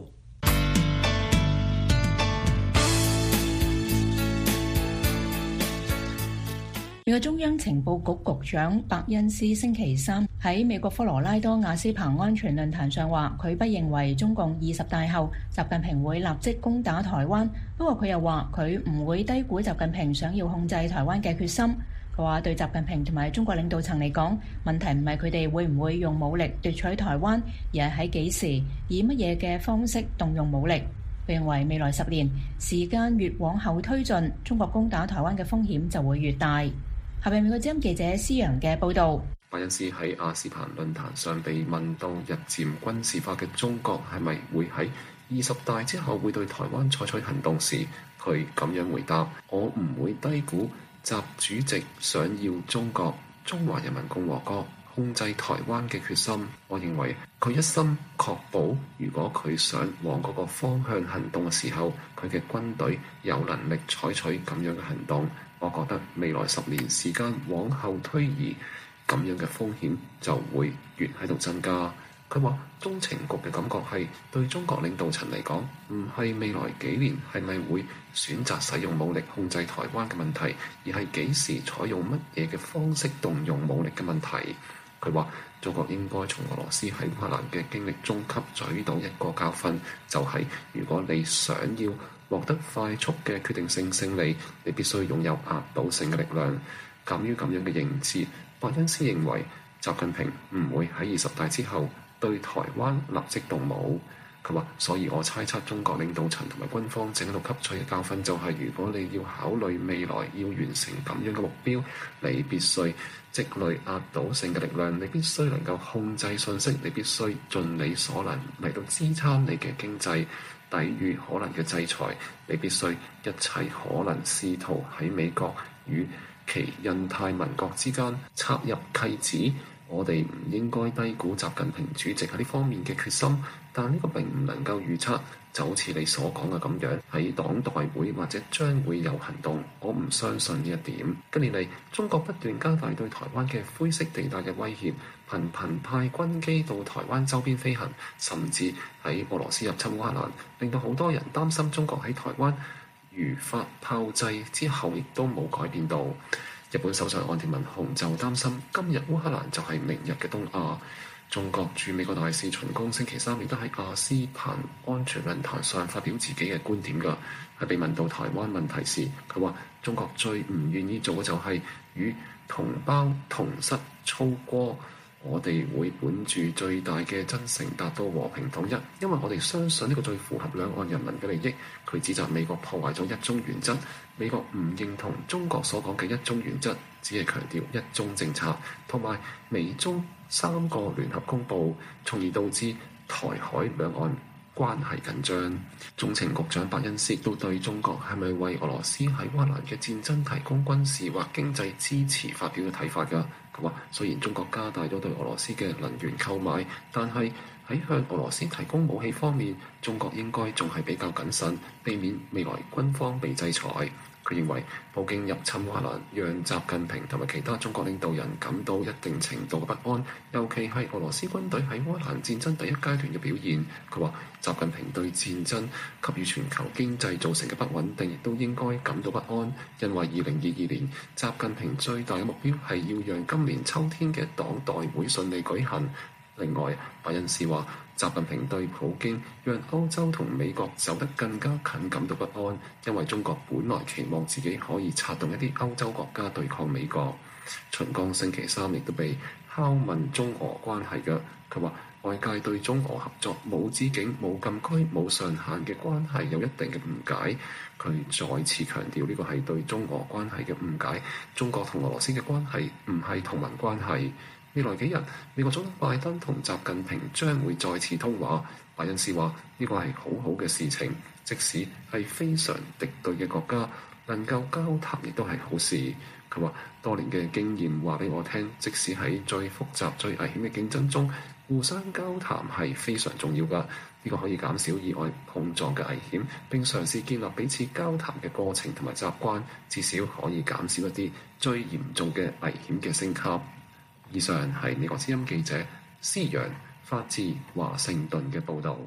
美國中央情報局局長伯恩斯星期三喺美國科羅拉多亞斯彭安全論壇上話，佢不認為中共二十大後習近平會立即攻打台灣。不過佢又話佢唔會低估習近平想要控制台灣嘅決心。佢話對習近平同埋中國領導層嚟講，問題唔係佢哋會唔會用武力奪取台灣，而係喺幾時以乜嘢嘅方式動用武力。佢認為未來十年時間越往後推進，中國攻打台灣嘅風險就會越大。下邊美國之音記者施陽嘅報導。 伯恩斯喺亞斯彭論壇上被問到日漸軍事化嘅中國係咪會喺二十大之後會對台灣採取行動時，佢咁樣回答：我唔會低估習主席想要中國中華人民共和國控制台灣嘅決心。我認為佢一心確保，如果佢想往嗰個方向行動嘅時候，佢嘅軍隊有能力採取咁樣嘅行動。我覺得未來十年時間往後推移，咁樣嘅風險就會越喺度增加。佢話中情局嘅感覺係對中國領導層嚟講，唔係未來幾年係咪會選擇使用武力控制台灣嘅問題，而係幾時採用乜嘢嘅方式動用武力嘅問題。佢話中國應該從俄羅斯喺烏克蘭嘅經歷中吸取到一個教訓，就係、是、如果你想要獲得快速嘅決定性勝利，你必須擁有壓倒性嘅力量。鑑於咁樣嘅認知，伯恩斯認為習近平唔會喺二十大之後對台灣立即動武。佢話，所以我猜測中國領導層同埋軍方正喺度吸取嘅教訓就係、是，如果你要考慮未來要完成咁樣嘅目標，你必須積累壓倒性嘅力量，你必須能夠控制信息，你必須盡你所能嚟到支撐你嘅經濟，抵禦可能嘅制裁，你必須一切可能試圖喺美國與其印太盟國之間插入契子。我哋唔應該低估習近平主席喺呢方面嘅決心，但呢個並唔能夠預測。就好似你所講嘅咁樣，喺黨代會或者將會有行動，我唔相信呢一點。近年嚟，中國不斷加大對台灣嘅灰色地帶嘅威脅，頻頻派軍機到台灣周邊飛行，甚至喺俄羅斯入侵烏克蘭，令到好多人擔心中國喺台灣如法炮製之後，亦都冇改變到。日本首相岸田文雄就擔心今日烏克蘭就係明日嘅東亞。中國駐美國大使秦剛星期三亦都喺亞斯彭安全論壇上發表自己嘅觀點㗎。喺被問到台灣問題時，佢話中國最唔願意做嘅就係與同胞同室操戈。我哋會本住最大嘅真誠達到和平統一，因為我哋相信呢個最符合兩岸人民嘅利益。佢指責美國破壞咗一中原則，美國唔認同中國所講嘅一中原則，只係強調一中政策，同埋美中三個聯合公佈，從而導致台海兩岸關係緊張。中情局長伯恩斯亦都對中國係咪為俄羅斯喺烏克蘭嘅戰爭提供軍事或經濟支持發表嘅睇法㗎。佢話：雖然中國加大咗對俄羅斯嘅能源購買，但係喺向俄羅斯提供武器方面，中國應該仲係比較謹慎，避免未來軍方被制裁。佢認為普京入侵烏克蘭，讓習近平同埋其他中國領導人感到一定程度嘅不安，尤其係俄羅斯軍隊喺烏克蘭戰爭第一階段嘅表現。佢話習近平對戰爭給予全球經濟造成嘅不穩定，亦都應該感到不安，因為二零二二年習近平最大嘅目標係要讓今年秋天嘅黨代會順利舉行。另外，伯恩斯話習近平對普京讓歐洲同美國走得更加近感到不安，因為中國本來期望自己可以策動一啲歐洲國家對抗美國。秦剛星期三亦都被拷問中俄關係嘅，佢話外界對中俄合作冇止境、冇禁區、冇上限嘅關係有一定嘅誤解。佢再次強調呢個係對中俄關係嘅誤解。中國同俄羅斯嘅關係唔係同盟關係。 未來幾日，美國總統拜登同習近平將會再次通話。拜恩斯話：呢個係好好嘅事情，即使係非常敵對嘅國家，能夠交談亦都係好事。佢話：多年嘅經驗話俾我聽，即使喺最複雜、最危險嘅競爭中，互相交談係非常重要㗎。呢個可以減少意外碰撞嘅危險，並嘗試建立彼此交談嘅過程同埋習慣，至少可以減少一啲最嚴重嘅危險嘅升級。以上係美國之音記者施陽發自華盛頓嘅報導。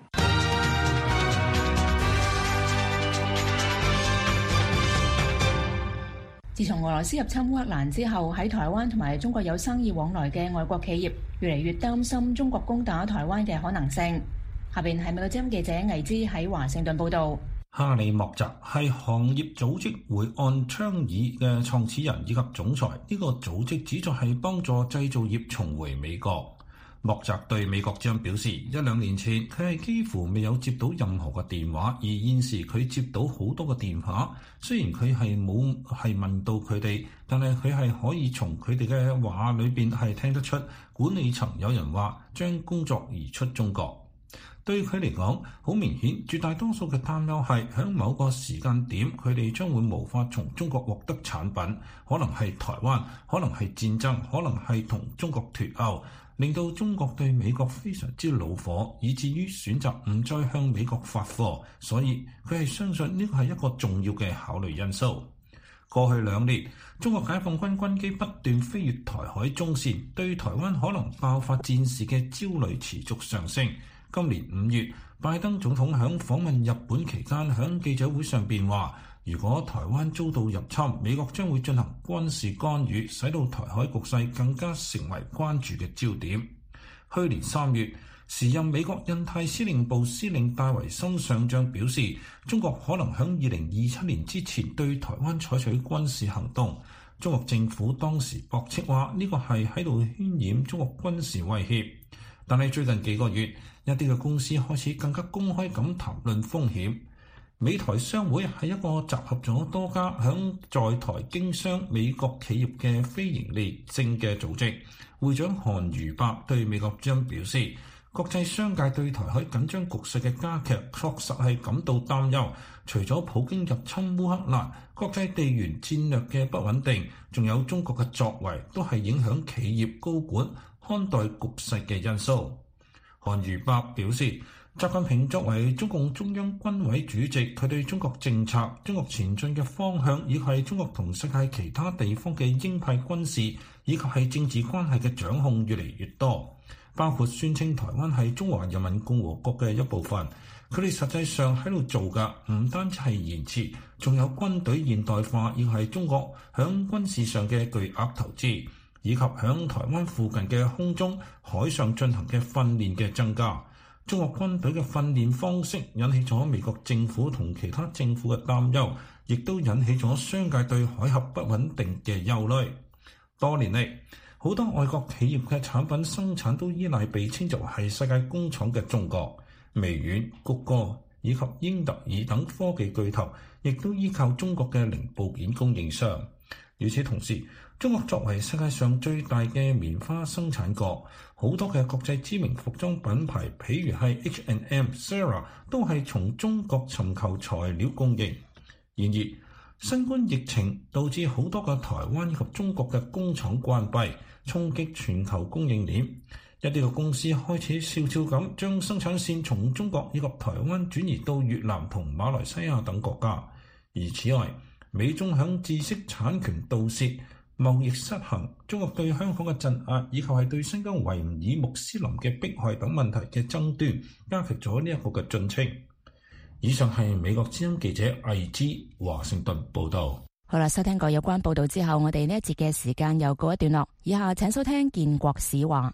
自從俄羅斯入侵烏克蘭之後，喺台灣同埋中國有生意往來嘅外國企業越嚟越擔心中國攻打台灣嘅可能性。下邊係美國之音記者魏之喺華盛頓報導。 哈里莫澤係行業組織回岸倡議嘅創始人以及總裁，呢、這個組織旨在係幫助製造業重回美國。莫澤對美國之音表示，一兩年前佢係幾乎未有接到任何嘅電話，而現時佢接到好多嘅電話。雖然佢係冇係問到佢哋，但係佢係可以從佢哋嘅話裏邊係聽得出管理層有人話將工作移出中國。對佢嚟講，好明顯，絕大多數嘅擔憂係喺某個時間點，佢哋將會無法從中國獲得產品，可能係台灣，可能係戰爭，可能係同中國脫鉤，令到中國對美國非常之惱火，以至於選擇唔再向美國發貨。所以佢係相信呢個係一個重要嘅考慮因素。過去兩年，中國解放軍軍機不斷飛越台海中線，對台灣可能爆發戰事嘅焦慮持續上升。今年五月，拜登總統喺訪問日本期間，喺記者會上邊話：如果台灣遭到入侵，美國將會進行軍事干預，使到台海局勢更加成為關注嘅焦點。去年三月，時任美國印太司令部司令戴維森上將表示，中國可能喺二零二七年之前對台灣採取軍事行動。中國政府當時駁斥話呢個係喺度渲染中國軍事威脅。但係最近幾個月，一啲嘅公司開始更加公開咁談論風險。美台商會係一個集合咗多家響在台經商美國企業嘅非營利性嘅組織。會長韓如伯對美國之音表示，國際商界對台海緊張局勢嘅加劇確實係感到擔憂。除咗普京入侵烏克蘭，國際地緣戰略嘅不穩定，仲有中國嘅作為，都係影響企業高管看待局勢嘅因素。韓如伯表示，習近平作為中共中央軍委主席，佢對中國政策、中國前進嘅方向，以及係中國同世界其他地方嘅鷹派軍事以及係政治關係嘅掌控越嚟越多，包括宣稱台灣係中華人民共和國嘅一部分。佢哋實際上喺度做嘅唔單止係言辭，仲有軍隊現代化，亦係中國響軍事上嘅巨額投資，以及響台灣附近嘅空中、海上進行嘅訓練嘅增加。中國軍隊嘅訓練方式引起咗美國政府同其他政府嘅擔憂，亦都引起咗商界對海峽不穩定嘅憂慮。多年嚟，好多外國企業嘅產品生產都依賴被稱作係世界工廠嘅中國。微軟、谷歌以及英特爾等科技巨頭，亦都依靠中國嘅零部件供應商。與此同時，中國作為世界上最大嘅棉花生產國，好多嘅國際知名服裝品牌，譬如係 H and M、Zara， 都係從中國尋求材料供應。然而，新冠疫情導致好多嘅台灣以及中國嘅工廠關閉，衝擊全球供應鏈。一啲嘅公司開始悄悄咁將生產線從中國以及台灣轉移到越南同馬來西亞等國家。而此外，美中響知識產權盜竊、貿易失衡、中國對香港嘅鎮壓，以及係對新疆維吾爾穆斯林嘅迫害等問題嘅爭端，加劇咗呢一個嘅進程。以上係美國之音記者魏之華盛頓報道。 好啦，收聽過有關報道之後，我哋呢一節嘅時間又告一段落。以下請收聽建國史話。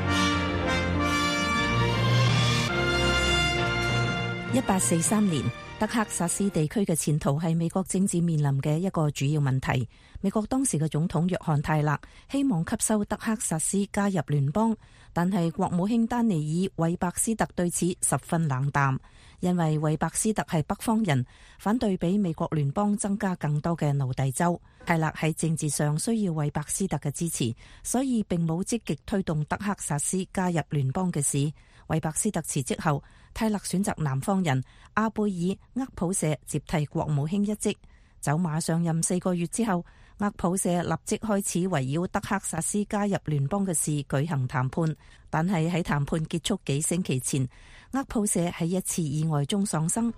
一八四三年， 德克薩斯地區嘅前途係美國政治面臨嘅一個主要問題。美國當時嘅總統約翰泰勒希望吸收德克薩斯加入聯邦，但係國務卿丹尼爾韋伯斯特對此十分冷淡，因為韋伯斯特係北方人，反對俾美國聯邦增加更多嘅奴隸州。泰勒喺政治上需要韋伯斯特嘅支持，所以並冇積極推動德克薩斯加入聯邦嘅事。韋伯斯特辭職後，泰勒選擇南方人阿貝爾厄普舍接替國務卿一職。走馬上任四個月之後，厄普舍立即開始圍繞德克薩斯加入聯邦嘅事舉行談判，但係喺談判結束幾星期前，厄普舍喺一次意外中喪生。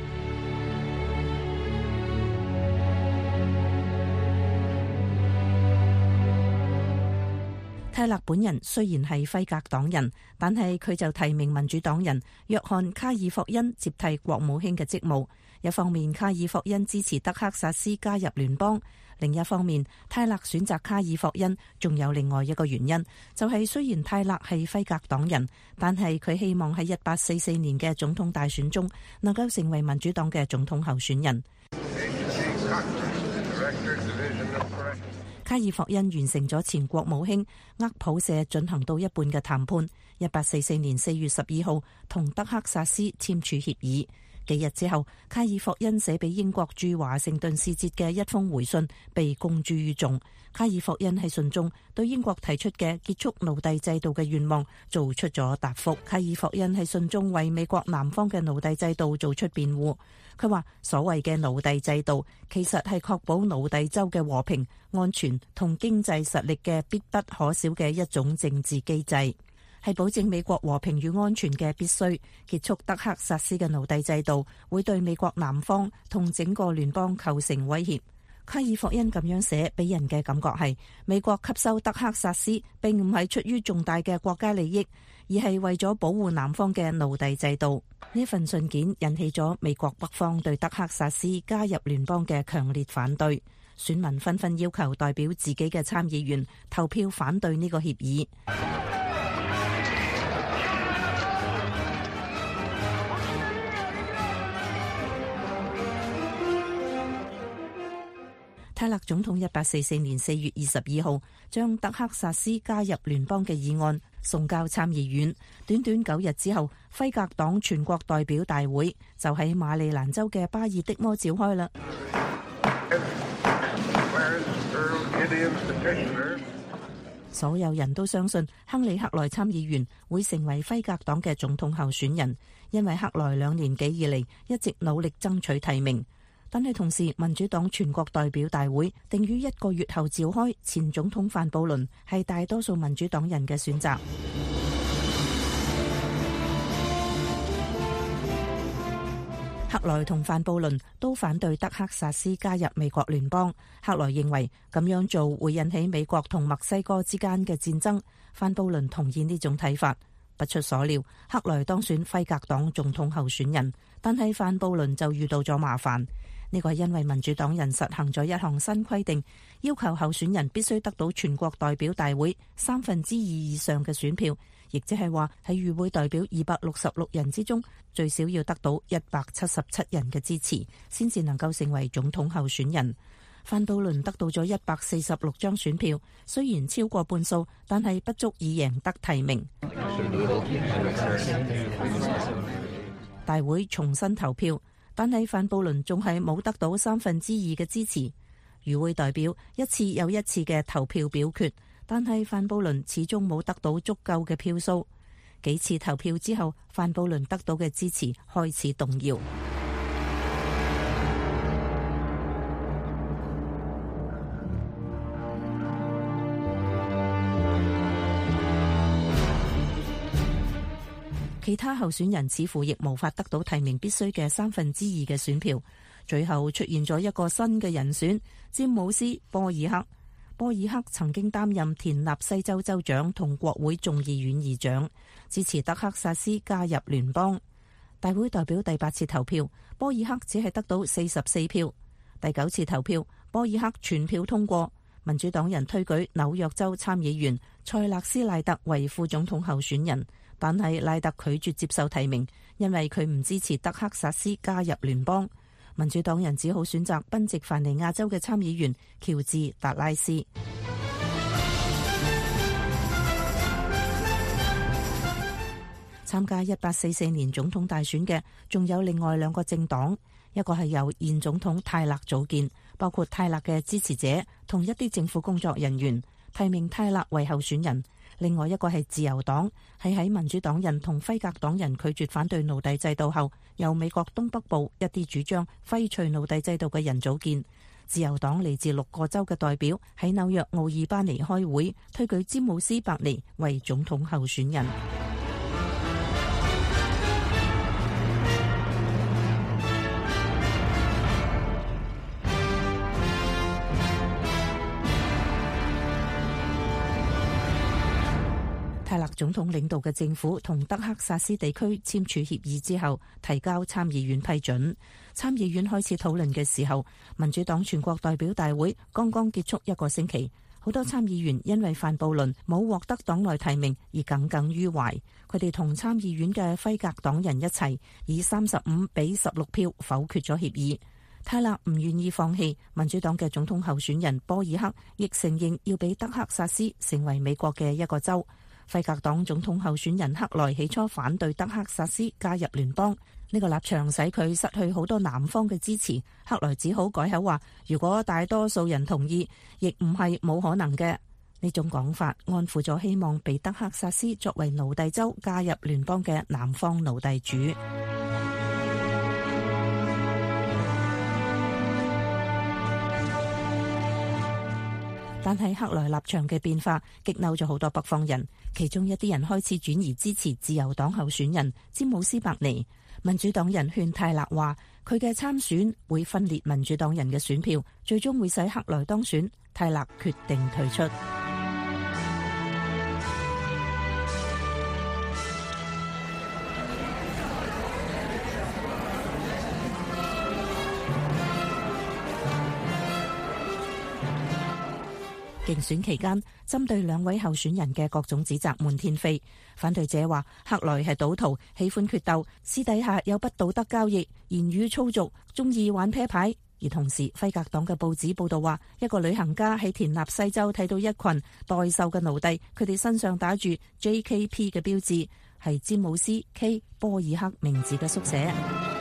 泰勒本人雖然係輝格黨人，但係佢就提名民主黨人約翰卡爾霍恩接替國務卿嘅職務。一方面，卡爾霍恩支持德克薩斯加入聯邦；另一方面，泰勒選擇卡爾霍恩仲有另外一個原因，就係雖然泰勒係輝格黨人，但係佢希望喺一八四四年嘅總統大選中能夠成為民主黨嘅總統候選人。卡爾霍恩完成咗前國務卿厄普舍進行到一半嘅談判，一八四四年四月十二號同德克薩斯簽署協議。幾日之後，卡爾霍恩寫俾英國駐華盛頓使節嘅一封回信被公諸於眾。卡爾霍恩喺信中對英國提出嘅結束奴隸制度嘅願望做出咗答覆。卡爾霍恩喺信中為美國南方嘅奴隸制度做出辯護。佢話所謂嘅奴隸制度其實係確保奴隸州嘅和平、安全同經濟實力嘅必不可少嘅一種政治機制，係保證美國和平與安全嘅必須。結束德克薩斯嘅奴隸制度會對美國南方同整個聯邦構成威脅。卡爾霍恩咁樣寫俾人嘅感覺係美國吸收德克薩斯並唔係出於重大嘅國家利益，而係為咗保護南方嘅奴隸制度。呢份信件引起咗美國北方對德克薩斯加入聯邦嘅強烈反對，選民紛紛要求代表自己嘅參議員投票反對呢個協議。泰勒總統一八四四年四月二十二號將德克薩斯加入聯邦嘅議案送交參議院。短短九日之後，輝格黨全國代表大會就喺馬里蘭州嘅巴爾的摩召開啦。所有人都相信亨利克萊參議員會成為輝格黨嘅總統候選人，因為克萊兩年幾以嚟一直努力爭取提名。但係同時，民主黨全國代表大會定於一個月後召開，前總統范布倫係大多數民主黨人嘅選擇。克萊同范布倫都反對德克薩斯加入美國聯邦。克萊認為咁樣做會引起美國同墨西哥之間嘅戰爭，范布倫同意呢種睇法。不出所料，克萊當選輝格黨總統候選人，但係范布倫就遇到咗麻煩。呢個係因為民主黨人實行咗一項新規定，要求候選人必須得到全國代表大會三分之二以上嘅選票，亦即係話喺與會代表二百六十六人之中，最少要得到一百七十七人嘅支持，先至能夠成為總統候選人。范布倫得到咗一百四十六張選票，雖然超過半數，但係不足以贏得提名。大會重新投票，但係范布倫仲係冇得到三分之二嘅支持。與會代表一次又一次嘅投票表決，但係范布倫始終冇得到足夠嘅票數。幾次投票之後，范布倫得到嘅支持開始動搖。其他候選人似乎亦無法得到提名必須嘅三分之二嘅選票，最後出現咗一個新嘅人選，詹姆斯·波爾克。波爾克曾經擔任田納西州州長同國會眾議院議長，支持德克薩斯加入聯邦。大會代表第八次投票，波爾克只係得到四十四票。第九次投票，波爾克全票通過，民主黨人推舉紐約州參議員塞勒斯賴特為副總統候選人。但係賴特拒絕接受提名， 因為佢唔支持德克薩斯加入聯邦。民主黨人只好選擇賓夕凡尼亞州嘅參議員喬治達拉斯。參加一八四四年總統大選嘅仲有另外兩個政黨，一個係由現總統泰勒組建，包括泰勒嘅支持者同一啲政府工作人員提名泰勒為候選人；另外一個係自由黨，係喺民主黨人同輝格黨人拒絕反對奴隸制度後，由美國東北部一啲主張廢除奴隸制度嘅人組建。自由黨嚟自六個州嘅代表喺紐約奧爾班尼開會，推舉詹姆斯伯尼為總統候選人。泰勒總統領導嘅政府同德克薩斯地區簽署協議之後，提交參議院批准。參議院開始討論嘅時候，民主黨全國代表大會剛剛結束一個星期，好多參議員因為范布倫冇獲得黨內提名而耿耿於懷。佢哋同參議院嘅輝格黨人一齊，以三十五比十六票否決咗協議。泰勒唔願意放棄，民主黨嘅總統候選人波爾克亦承認要俾德克薩斯成為美國嘅一個州。輝格黨總統候選人克萊起初反對德克薩斯加入聯邦，呢個立場使佢失去好多南方嘅支持。克萊只好改口話，如果大多數人同意，亦唔係冇可能嘅。呢種講法安撫咗希望被德克薩斯作為奴隸州加入聯邦嘅南方奴隸主。但係克萊立場嘅變化激嬲咗好多北方人，其中一啲人開始轉移支持自由黨候選人詹姆斯伯尼。民主黨人勸泰勒話，佢嘅參選會分裂民主黨人嘅選票，最終會使克萊當選。泰勒決定退出。競選期間，針對兩位候選人嘅各種指責滿天飛。反對者話克萊係賭徒，喜歡決鬥，私底下有不道德交易，言語粗俗，中意玩啤牌。而同時，輝格黨嘅報紙報道話，一個旅行家喺田納西州睇到一群待售嘅奴隸，佢哋身上打住 J K P 嘅標誌，係詹姆斯 K 波爾克名字嘅縮寫。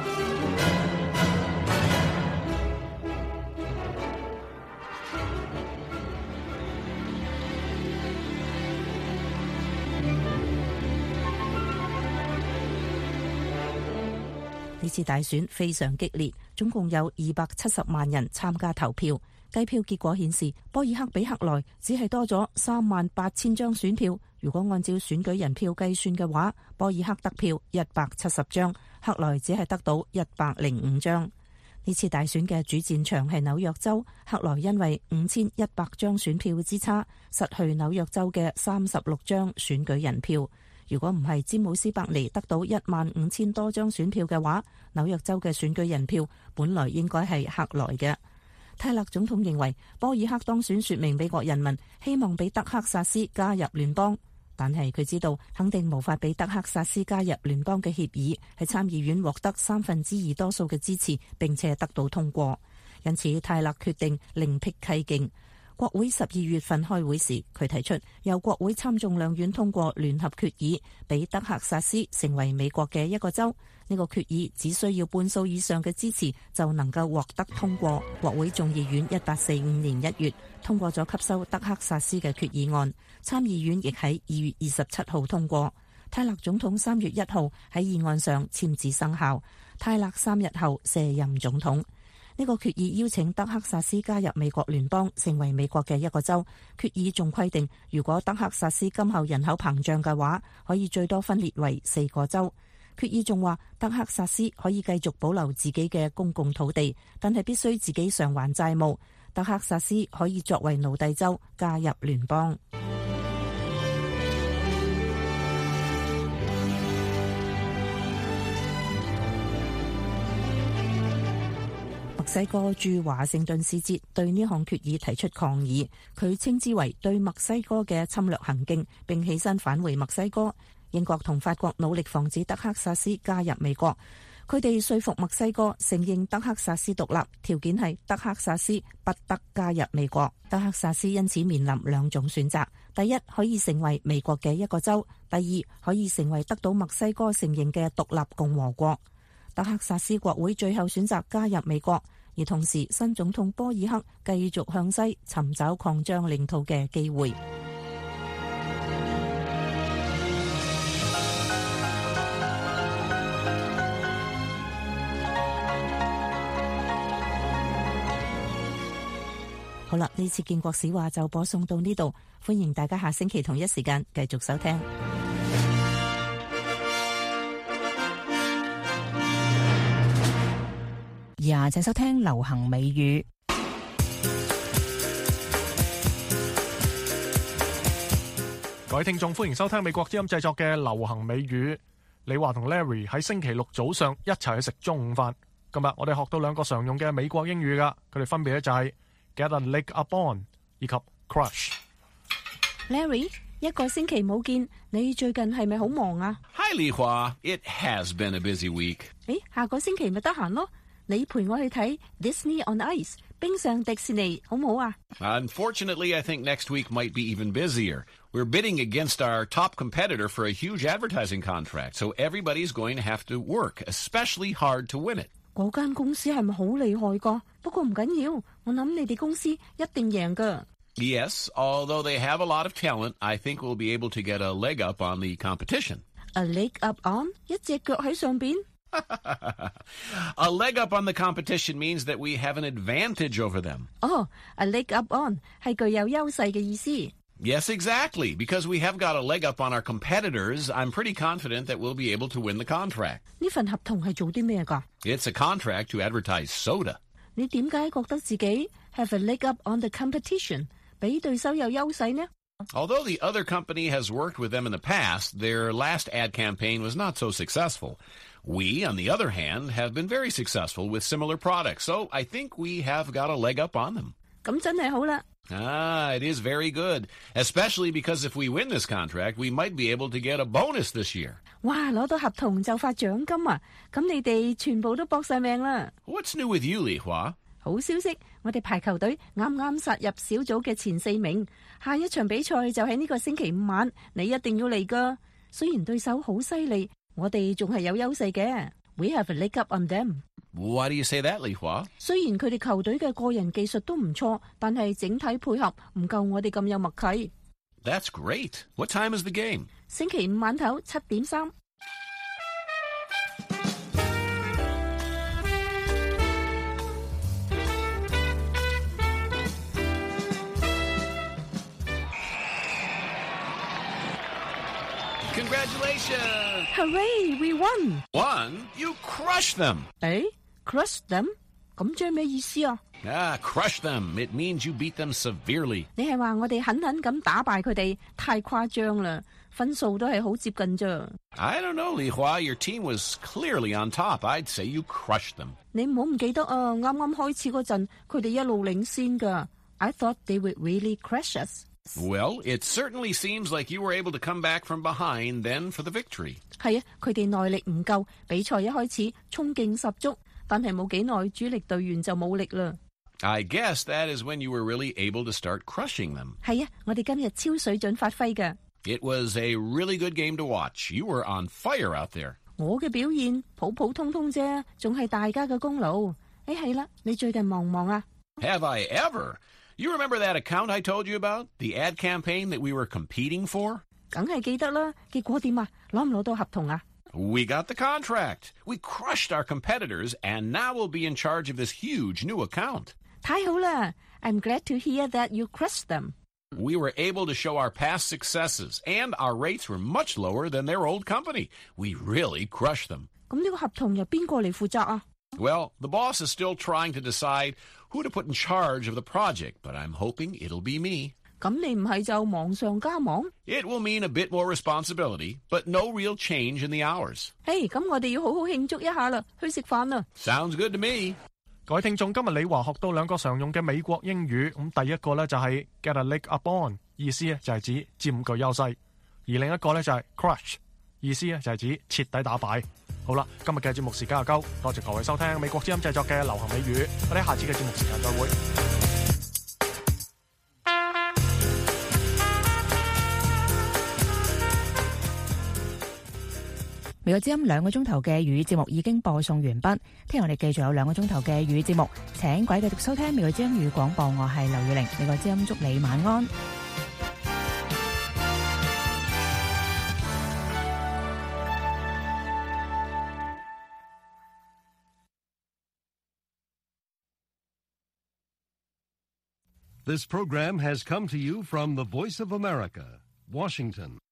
呢次大選非常激烈，總共有二百七十萬人參加投票。計票結果顯示，波爾克比克萊只係多咗三萬八千張選票。如果按照選舉人票計算嘅話，波爾克得票一百七十張，克萊只係得到一百零五張。呢次大選嘅主戰場係紐約州，克萊因為五千一百張選票之差，失去紐約州嘅三十六張選舉人票。如果唔係詹姆斯伯尼得到一萬五千多張選票嘅話，紐約州嘅選舉人票本來應該係克萊嘅。泰勒總統認為波爾克當選說明美國人民希望俾德克薩斯加入聯邦，但係佢知道肯定無法俾德克薩斯加入聯邦嘅協議喺參議院獲得三分之二多數嘅支持，並且得到通過。因此泰勒決定另辟蹊徑。國會十二月份開會時，佢提出由國會參眾兩院通過聯合決議，俾德克薩斯成為美國嘅一個州。呢個決議只需要半數以上嘅支持就能夠獲得通過。國會眾議院一八四五年一月通過咗吸收德克薩斯嘅決議案，參議院亦喺二月二十七號通過。泰勒總統三月一號喺議案上簽字生效，泰勒三日後卸任總統。呢個決議邀請德克薩斯加入美國聯邦，成為美國嘅一個州。決議仲規定，如果德克薩斯今後人口膨脹嘅話，可以最多分裂為四個州。決議仲話，德克薩斯可以繼續保留自己嘅公共土地，但係必須自己償還債務。德克薩斯可以作為奴隸州加入聯邦。墨西哥駐華盛頓使節對呢項決議提出抗議，佢稱之為對墨西哥嘅侵略行徑，並起身返回墨西哥。 英國同法國努力防止德克薩斯加入美國。佢哋說服墨西哥承認德克薩斯獨立，條件係德克薩斯不得加入美國。德克薩斯因此面臨兩種選擇：第一，可以成為美國嘅一個州；第二，可以成為得到墨西哥承認嘅獨立共和國。德克薩斯國會最後選擇加入美國，而同時新總統波爾克繼續向西尋找擴張領土嘅機會。好啦，呢次建國史話就播送到呢度，歡迎大家下星期同一時間繼續收聽。 而家請收聽流行美語。 各位聽眾，歡迎收聽美國之音製作嘅流行美語。李華同 Larry 喺星期六早上一齊去食中午飯。今日我哋學到兩個常用嘅美國英語噶，佢哋分別咧就係Get a leg up on 以及 crush。 Larry， 一個星期冇見，你最近係咪好忙啊？ Hi， 李華 It has been a busy week。 誒，下個星期咪得閒咯，你陪我去睇 Disney on Ice 冰上迪士尼好唔好啊？ Unfortunately, I think next week might be even busier. We're bidding against our top competitor for a huge advertising contract, so everybody's going to have to work especially hard to win it。 嗰間公司係咪好厲害噶？不過唔緊要，我諗你哋公司一定贏噶。 Yes, although they have a lot of talent, I think we'll be able to get a leg up on the competition. A leg up on？ 一隻腳喺上邊？ A leg up on the competition means that we have an advantage over them. 哦， a leg up on 係具有優勢嘅意思。 Yes, exactly. Because we have got a leg up on our competitors, I'm pretty confident that we'll be able to win the contract. 呢份合同係做啲咩㗎？ It's a contract to advertise soda. 你點解覺得自己 have a leg up on the competition， 比對手有優勢呢？ Although the other company has worked with them in the past, their last ad campaign was not so successful. We, on the other hand, have been very successful with similar products, so I think we have got a leg up on them. 咁真係好啦。 Ah, it is very good, especially because if we win this contract, we might be able to get a bonus this year. 哇，攞到合同就發獎金啊！咁你哋全部都搏晒命啦。 What's new with you, Li Hua? 好消息，我哋排球隊啱啱殺入小組嘅前四名，下一場比賽就喺呢個星期五晚，你一定要嚟噶。雖然對手好犀利，我哋仲係有優勢嘅。We have a leg up on them. Why do you say that, Li Hua? 雖然佢哋球隊嘅個人技術都唔錯，但係整體配合唔夠我哋咁有默契。 That's great. What time is the game? 星期五晚頭七點三。 Congratulations! Hooray! We won! Won? You crushed them! 誒 crush them? 咁即係咩意思啊？ Ah, crush them. It means you beat them severely. 你係話我哋狠狠咁打敗佢哋，太誇張啦！分數都係好接近啫。 I don't know, Li Hua. Your team was clearly on top. I'd say you crushed them. 你唔好唔記得啊！啱啱開始嗰陣，佢哋一路領先噶。I thought they would really crush us. Well, it certainly seems like you were able to come back from behind then for the victory. 係啊，佢哋耐力唔夠，比賽一開始衝勁十足，但係冇幾耐，主力隊員就冇力啦。 I guess that is when you were really able to start crushing them. 係啊，我哋今日超水準發揮嘅。 It was a really good game to watch. You were on fire out there. 我嘅表現普普通通啫，仲係大家嘅功勞。誒，係啦，你最近忙唔忙啊？ Have I ever? You remember that account I told you about? The ad campaign that we were competing for? 梗係記得啦，結果點啊？攞唔攞到合同啊？ We got the contract. We crushed our competitors, and now we'll be in charge of this huge new account. 太好啦 I'm glad to hear that you crushed them. We were able to show our past successes, and our rates were much lower than their old company. We really crushed them. 咁呢個合同由邊個嚟負責啊？ Well, the boss is still trying to decide who to put in charge of the project, but I'm hoping it'll be me. 咁你唔係就忙上加忙？ It will mean a bit more responsibility, but no real change in the hours. 嘿，咁我哋要好好慶祝一下啦，去食飯啦。 Sounds good to me. 各位聽眾，今日李華學到兩個常用嘅美國英語，咁第一個呢就係 get a leg up on， 意思呢就係指佔據優勢，而另一個呢就係 crush， 意思咧就係指徹底打敗。好啦，今日嘅節目時間就夠，多謝各位收聽美國之音製作嘅流行美語，我哋下次嘅節目時間再會。 美國之音兩個鐘頭嘅粵語節目已經播送完畢，聽日我哋繼續有兩個鐘頭嘅粵語節目，請各位繼續收聽美國之音粵語廣播，我係劉雨玲，美國之音祝你晚安。 This program has come to you from the Voice of America, Washington.